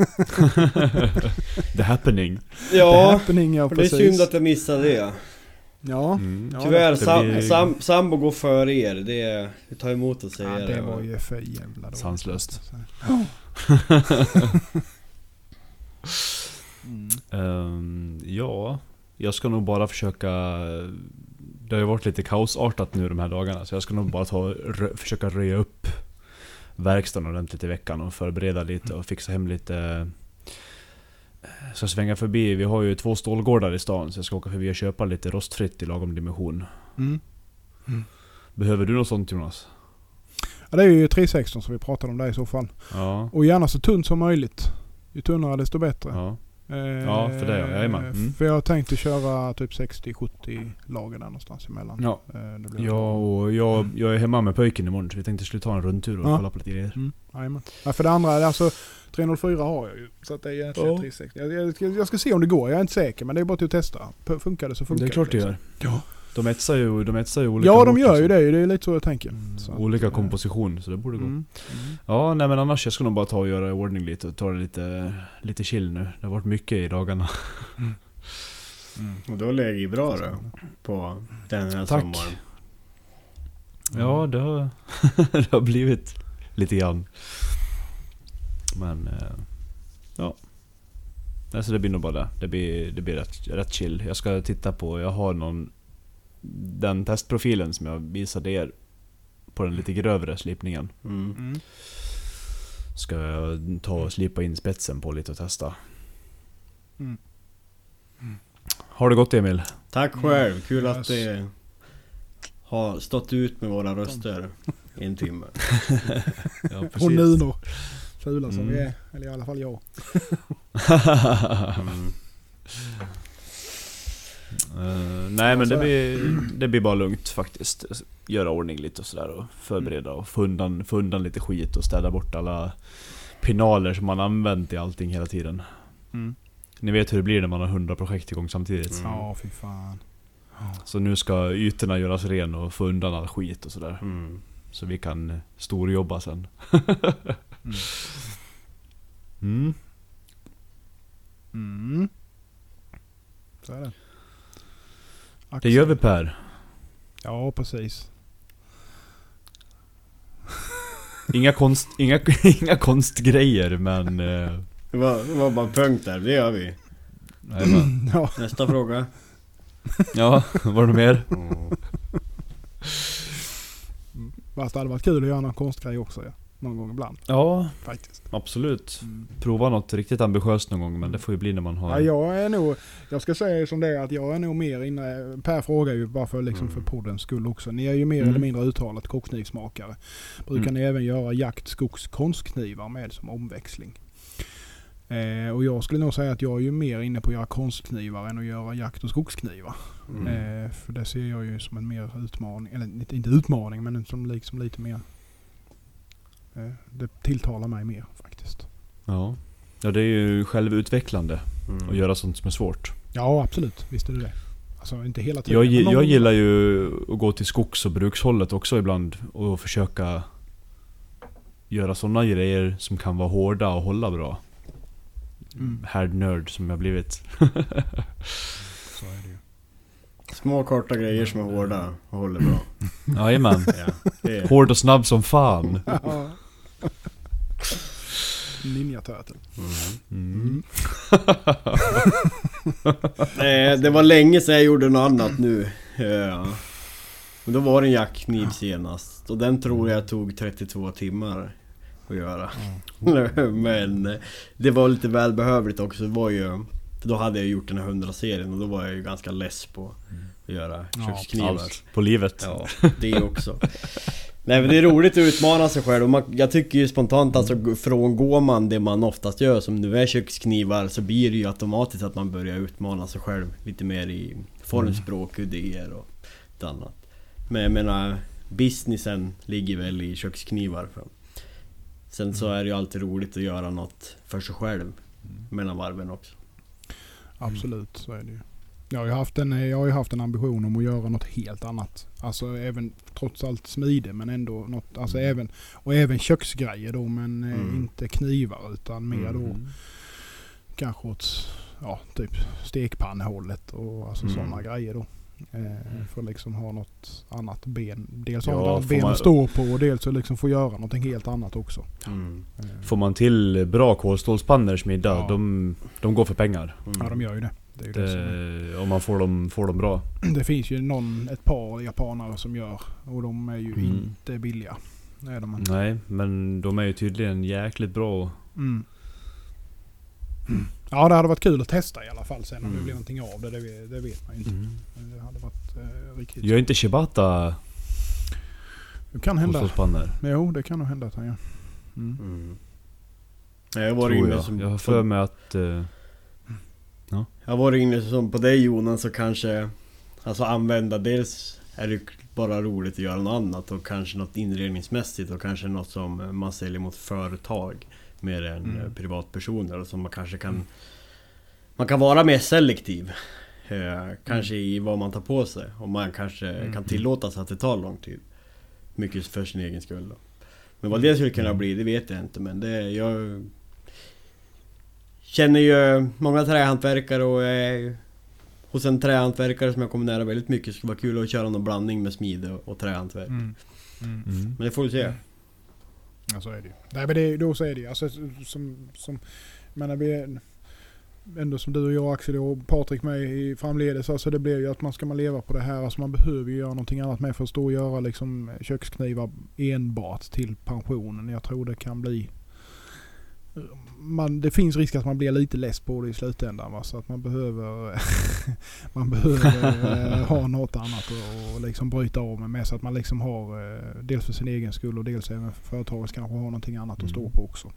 The happening. Ja, The happening, ja, det är synd att jag missade det. Ja. Tyvärr, sambo går före er. Det tar emot att säga det. Det var ju för jävla dåligt. Sanslöst. Ja, jag ska nog bara försöka. Det har ju varit lite kaosartat nu de här dagarna så jag ska nog bara försöka röja upp verkstaden ordentligt i veckan och förbereda lite och fixa hem lite. Så svänga förbi, vi har ju 2 stålgårdar i stan så jag ska åka förbi och köpa lite rostfritt i lagom dimension. Behöver du något sånt, Jonas? Ja, det är ju 316 som vi pratade om där i så fall. Ja. Och gärna så tunt som möjligt. Ju tunnare desto bättre. Ja, för det är man. För jag tänkte köra typ 60-70 lager där någonstans emellan. Ja, jag är hemma med pojken imorgon så vi tänkte sluta ta en rundtur och kolla på lite grejer. Ja, för det andra, alltså 304 har jag ju. Så att det är egentligen 360. Jag ska se om det går, jag är inte säker men det är bara till att testa. Funkar det så funkar det. Det är klart det gör. Ja. De etsar ju olika. Ja, de gör också. ju det. Det är lite så jag tänker. Så Olika att, komposition, så det borde gå. Mm. Ja, nej men annars jag ska nog bara ta och göra i ordning lite och ta det lite chill nu. Det har varit mycket i dagarna. Och då lägger bra då på den här Tack. sommaren. Ja, det har, det har blivit lite grann. Men ja. Alltså det blir nog bara det. Det blir rätt chill. Jag ska titta på, jag har den testprofilen som jag visade er på den lite grövre slipningen. Ska jag ta och slipa in spetsen på lite och testa. Har det gått, Emil? Tack själv, kul att det har stått ut med våra röster i en timme. Ja, precis. Och nu då. Fula som vi är. Eller i alla fall jag. Nej men det blir bara lugnt faktiskt. Göra ordning lite och sådär och förbereda och få undan lite skit och städa bort alla pinaler som man använt i allting hela tiden. Ni vet hur det blir när man har 100 projekt igång samtidigt. Ja, fy fan. Så nu ska ytorna göras ren och få undan all skit och sådär. Så vi kan storjobba sen. Så är det. Det gör vi, Per. Ja, precis. Inga konstgrejer, men Det var bara punkt där, det gör vi. Ja. Nästa fråga. ja, var det mer? Fast det hade varit kul att göra någon konstgrej också. Ja. Någon gång ibland. Ja, Faktiskt. absolut. Prova något riktigt ambitiöst någon gång, men det får ju bli när man har... Ja, jag ska säga som det är att jag är nog mer inne. Per frågar ju bara för, liksom, för poddens skull också. Ni är ju mer eller mindre uttalat kockknivsmakare. Brukar ni även göra konstknivar med som omväxling? Och jag skulle nog säga att jag är ju mer inne på att göra konstknivar än att göra jakt- och skogsknivar. För det ser jag ju som en mer utmaning, eller inte utmaning, men som liksom lite mer, det tilltalar mig mer faktiskt. Ja, det är ju självutvecklande att göra sånt som är svårt. Ja, absolut. Visst är det. Alltså inte hela tiden. Jag gillar ju att gå till skogs- och brukshållet också ibland och försöka göra såna grejer som kan vara hårda och hålla bra. Hard nerd som jag blivit. Så är det ju. Små korta grejer som är hårda och håller bra. Jajamän. Ja, Hård och snabb som fan. Ja. Ninja Turtle. det var länge sedan jag gjorde något annat nu. Ja. Men då var det en jackkniv senast. Och den tror jag tog 32 timmar att göra. Men det var lite välbehövligt också. Det var ju, då hade jag gjort den här 100-serien och då var jag ju ganska less på att göra köksknivar. Allt på livet. Ja, det också. Nej, men det är roligt att utmana sig själv och jag tycker ju spontant, alltså frångår man det man oftast gör som nu är köksknivar, så blir det ju automatiskt att man börjar utmana sig själv lite mer i formspråk, idéer och ett annat. Men jag menar, businessen ligger väl i köksknivar. Sen så är det ju alltid roligt att göra något för sig själv mellan varven också. Absolut, så är det ju. Jag har ju haft en ambition om att göra något helt annat. Alltså även trots allt smide, men ändå något, alltså även köksgrejer då, men inte knivar utan mer då kanske åt typ stekpannhållet och alltså sådana grejer då. För att liksom ha något annat ben. Dels ha något annat ben att stå på och dels att liksom få göra någonting helt annat också. Får man till bra kolstålspannor smidda, de går för pengar. Ja, de gör ju det. Det är ju det som... Om man får dem bra. Det finns ju ett par japanare som gör, och de är ju inte billiga. Det är de. Nej, men de är ju tydligen jäkligt bra. Ja, det hade varit kul att testa i alla fall sen om det blir någonting av det. Det vet man ju inte. Men det hade varit riktigt. Gör inte Shibata det kan hända. kolstålspannor? Jo, det kan nog hända att han gör. Jag var inne som... Jag har för mig att... Jag var inne som på dig, Jonas, så kanske alltså använda, dels är det bara roligt att göra något annat och kanske något inredningsmässigt och kanske något som man säljer mot företag mer än privatpersoner, och som man kanske kan vara mer selektiv Kanske i vad man tar på sig. Och man kanske kan tillåta sig att det tar lång tid. Mycket för sin egen skull då. Men vad det skulle kunna bli, det vet jag inte. Men jag känner ju många trähantverkare och hos en trähantverkare som jag kommer nära väldigt mycket. Skulle vara kul att köra någon blandning med smide och trähantverk. Men det får vi se. Ja, så är det ju. Nej, men då så är det ju. Alltså, som menar, vi ändå som du och jag, Axel och Patrik med i framledes, alltså det blir ju att man ska leva på det här, alltså man behöver ju göra någonting annat med för att stå och göra liksom köksknivar enbart till pensionen. Jag tror det kan bli det finns risk att man blir lite less på det i slutändan, va? Så att man behöver ha något annat och liksom bryta av med så att man liksom har dels för sin egen skull och dels även för företaget kanske har någonting annat att stå på också.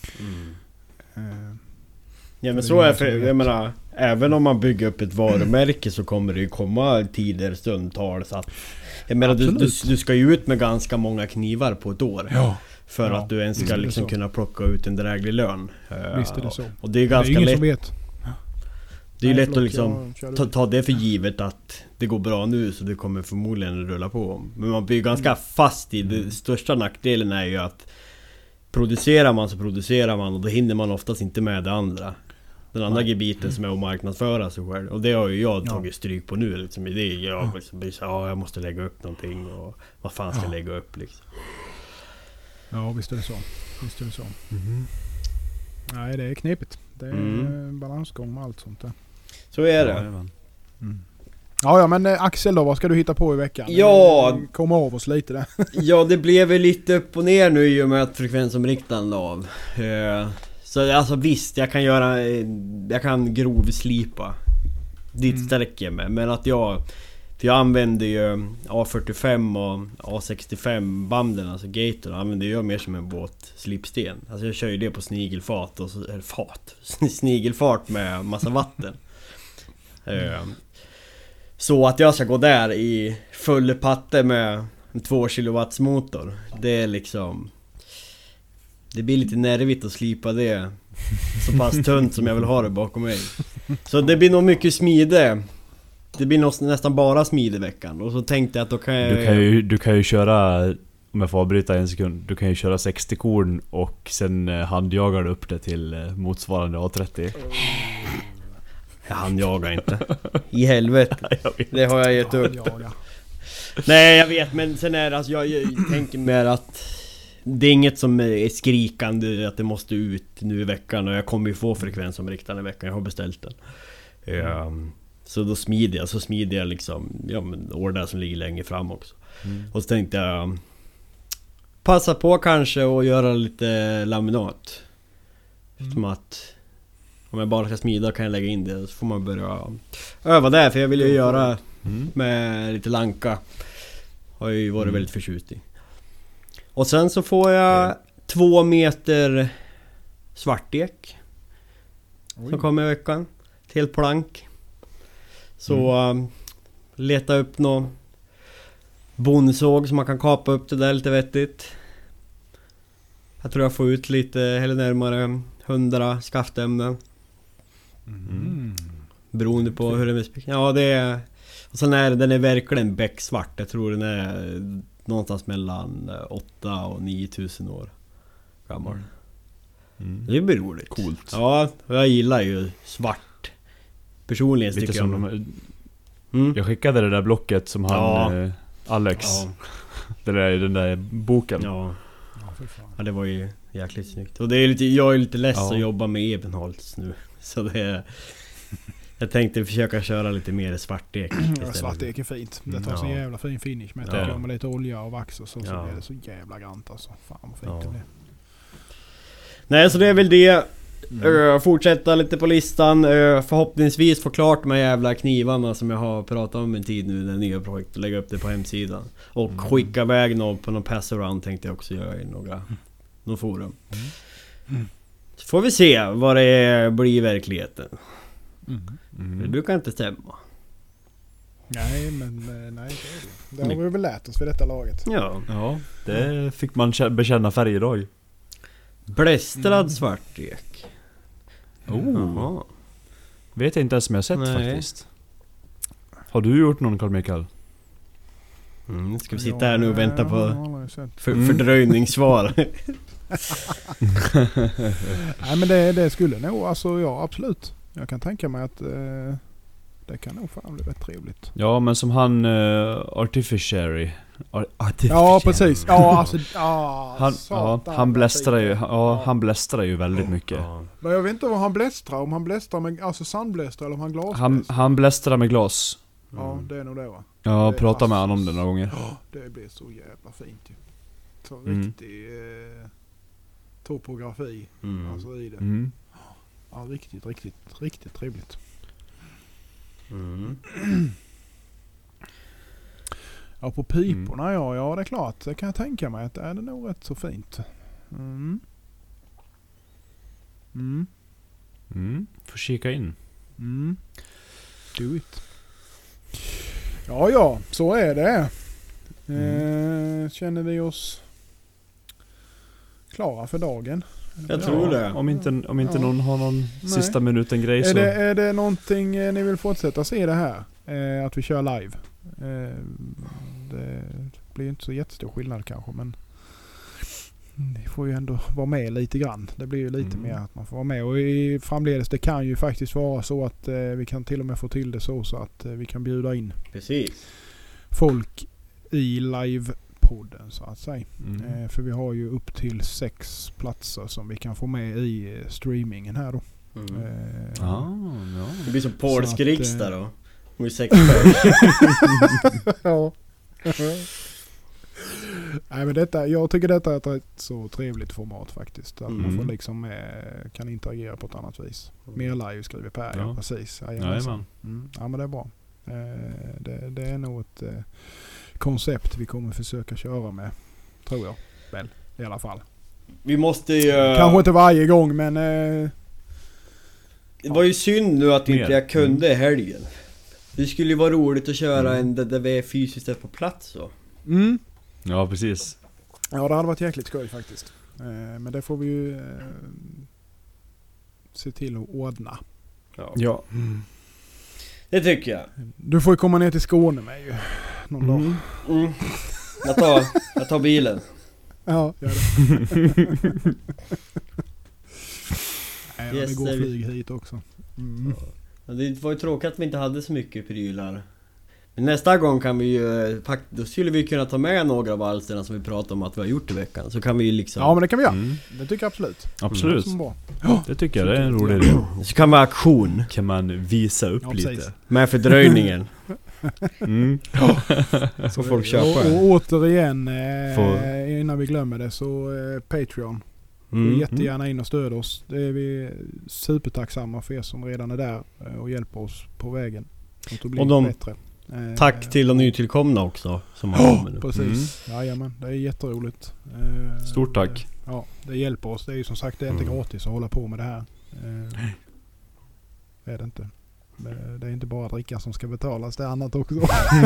Ja, men så är för, jag menar, även om man bygger upp ett varumärke så kommer det ju komma tider, stundtals att jag menar, du ska ju ut med ganska många knivar på ett år. Ja. För att du ens ska liksom kunna plocka ut en dräglig lön. Visst är det så. Och det är ganska ingen lätt. Som vet. Det är lätt att liksom ta det för givet att det går bra nu, så det kommer förmodligen rulla på. Men man blir ganska fast i det. Största nackdelen är ju att producerar man och då hinner man oftast inte med det andra. Den andra gebiten som är att marknadsföra sig själv. Och det har ju jag tagit stryk på nu liksom. Det är jag liksom blir så, jag måste lägga upp någonting och vad fan ska jag lägga upp liksom. Ja, visst är det så. Nej, det är knepigt. Det är en balansgång med allt sånt där. Så är det. Ja, men Axel då, vad ska du hitta på i veckan? Ja, komma av oss lite där. Ja, det blev väl lite upp och ner nu i och med att frekvensomriktaren la av. Så alltså visst, jag kan grovslipa. Dit sträcker jag med. Men att jag använder ju A45 och A65 banden, alltså gator, använder jag mer som en båtslipsten. Alltså jag kör ju det på snigelfart och så, snigelfart med massa vatten. Så att jag ska gå där i full patte med en 2 kilowatts motor, det är liksom, det blir lite nervigt att slipa det så pass tunt som jag vill ha det bakom mig. Så det blir nog mycket smide. Det blir nog nästan bara smideveckan. Och så tänkte jag att då kan jag... Du kan ju köra, om jag får avbryta en sekund, du kan ju köra 60 korn och sen handjagar du upp det till motsvarande A30. Jag handjagar inte. I helvete. Det har jag gett upp. Ja. Nej, jag vet, men sen är det alltså, jag tänker mer att det är inget som är skrikande att det måste ut nu i veckan. Och jag kommer ju få frekvensomriktaren i veckan. Jag har beställt den. Så då smider jag liksom, ja, men ordrar som ligger längre fram också. Och så tänkte jag passa på kanske och göra lite laminat. Som att om jag bara ska smida kan jag lägga in det. Så får man börja öva där, för jag vill ju göra med lite lanka. Har ju varit väldigt förtjust i. Och sen så får jag 2 meter svartek som kommer i veckan. Till plank. Så leta upp någon bondsåg som man kan kapa upp det där lite vettigt. Jag tror jag får ut lite, eller närmare 100 skaftämnen. Beroende på hur det är. Ja, det är. Och sen är den är verkligen becksvart. Jag tror den är någonstans mellan 8 och 9000 år gammal. Det blir roligt. Coolt. Ja, jag gillar ju svart. Personligen lite tycker som jag skickade det där blocket som han Alex. Den där boken. Ja, det var ju jäkligt snyggt. Och det är lite, jag är lite less att jobba med Ebenholts nu. Så det är, jag tänkte försöka köra lite mer svartek. Svartek är fint. Det tar så jävla fin finish med, med lite olja och vax och så är det så jävla grant alltså. Fan vad fint det blir. Nej, så det är väl det. Fortsätta lite på listan. Förhoppningsvis få klart med jävla knivarna som jag har pratat om en tid nu, det nya projektet, lägga upp det på hemsidan. Och skicka iväg någon på någon pass-around tänkte jag också göra i någon forum. Så får vi se vad det blir i verkligheten. Det brukar inte stämma. Nej, men nej, det har vi väl lärt oss för detta laget. Ja, det fick man bekänna färg idag. Blästrad svartek. Vet jag inte ens om jag sett faktiskt. Har du gjort någon, Carl Mikael? Ska vi sitta här nu och vänta på Mm. fördröjningssvar? Nej, men det skulle nog, alltså ja, absolut. Jag kan tänka mig att det kan nog fan bli rätt trevligt. Ja, men som han Artificiary. Ja, precis. Ja, alltså han blästrar ju väldigt mycket. Men jag vet inte vad han blästrar, om han blästrar med alltså sandblästrar eller om han glasblästrar. Han blästrar med glas. Ja, det är nog det, va? Jag pratar med honom om det några gånger. Ja, det blir så jävla fint ju. Så riktig topografi alltså i det. Ja, riktigt trevligt. Ja, på piporna ja, det är klart. Det kan jag tänka mig att det är nog rätt så fint. Får kika in. Do it. Ja, så är det. Känner vi oss klara för dagen? Jag tror det. Om inte någon har någon sista minuten grej så. Är det någonting ni vill fortsätta se det här? Att vi kör live? Det blir inte så jättestor skillnad kanske, men ni får ju ändå vara med lite grann. Det blir ju lite mer att man får vara med. Och framledes, det kan ju faktiskt vara så att vi kan till och med få till det så att vi kan bjuda in folk i livepodden så att säga. För vi har ju upp till 6 platser som vi kan få med i streamingen här då. Det blir som polsk riksdag då. Med 6 Ja. Nej, men jag tycker detta är ett rätt så trevligt format faktiskt. Att man får liksom kan interagera på ett annat vis. Mer live skriver Per, ja precis. Ja, men det är bra. Det är nog ett koncept vi kommer försöka köra med, tror jag väl, i alla fall. Vi måste ju... Kanske inte varje gång, men... Det var ju synd nu att inte jag kunde i helgen. Det skulle ju vara roligt att köra en där vi är fysiskt där på plats så. Ja, precis. Ja, det hade varit jäkligt skoj faktiskt. Men det får vi ju se till att ordna. Ja. Det tycker jag. Du får ju komma ner till Skåne med ju någon dag. Jag tar bilen. Ja, gör det. Det går flyg hit också. Ja, det var ju tråkigt att vi inte hade så mycket prylar. Men nästa gång kan vi ju då skulle vi kunna ta med några av alsterna som vi pratade om att vi har gjort i veckan. Så kan vi ju liksom... Ja, men det kan vi göra. Det tycker jag absolut. Absolut. Det tycker jag, det är en rolig idé. Så kan man ha aktion. Kan man visa upp lite. Med fördröjningen. Så folk köper. Och återigen, innan vi glömmer det, så Patreon. Jättegärna in och stöd oss. Det är vi supertacksamma för er som redan är där och hjälper oss på vägen. Och bli bättre. Tack till de nytillkomna också som har kommit nu. Precis. Jajamän, det är jätteroligt. Stort tack. Ja, det hjälper oss. Det är ju som sagt, det är inte gratis att hålla på med det här. Det är det inte. Det är inte bara dricka som ska betalas, det är annat också.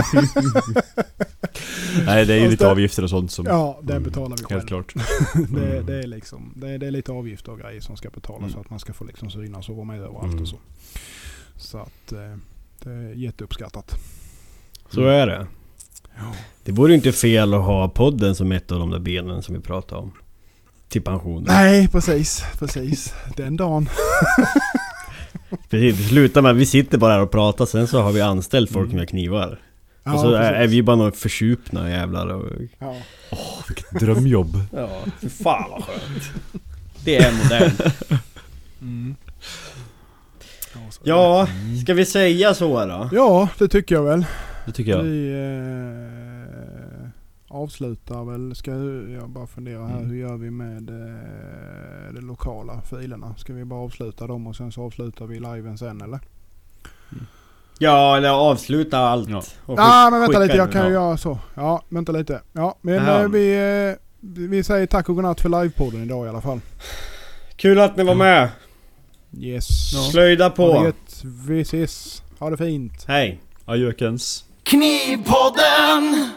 Nej, det är ju lite avgifter och sånt som... Ja, det betalar vi själv. Helt klart. Det är liksom, det är lite avgifter och grejer som ska betalas så att man ska få liksom synas och vara med överallt och så. Så att det är jätteuppskattat. Så är det. Ja. Det vore inte fel att ha podden som ett av de där benen som vi pratade om. Till pensionen. Nej, precis. Den dagen. Precis, det slutar med att vi sitter bara här och pratar. Sen så har vi anställt folk med knivar. Ja, och så är vi bara några försupna jävlar och... vilket drömjobb. Ja, för fan vad skönt. Det är modernt. Ja, ska vi säga så då? Ja, det tycker jag väl. Det tycker jag. Vi avslutar väl. Ska jag bara fundera här, hur gör vi med de lokala filerna? Ska vi bara avsluta dem och sen så avslutar vi liven sen, eller? Ja, eller avsluta allt. Ja, men vänta lite, jag kan ju göra så. Ja, vänta lite. Ja, men vi säger tack och godnatt för livepodden idag i alla fall. Kul att ni var med. Yes. Slöjda på. Vi ses. Ha det fint. Hej. Adjökens. Knivpodden!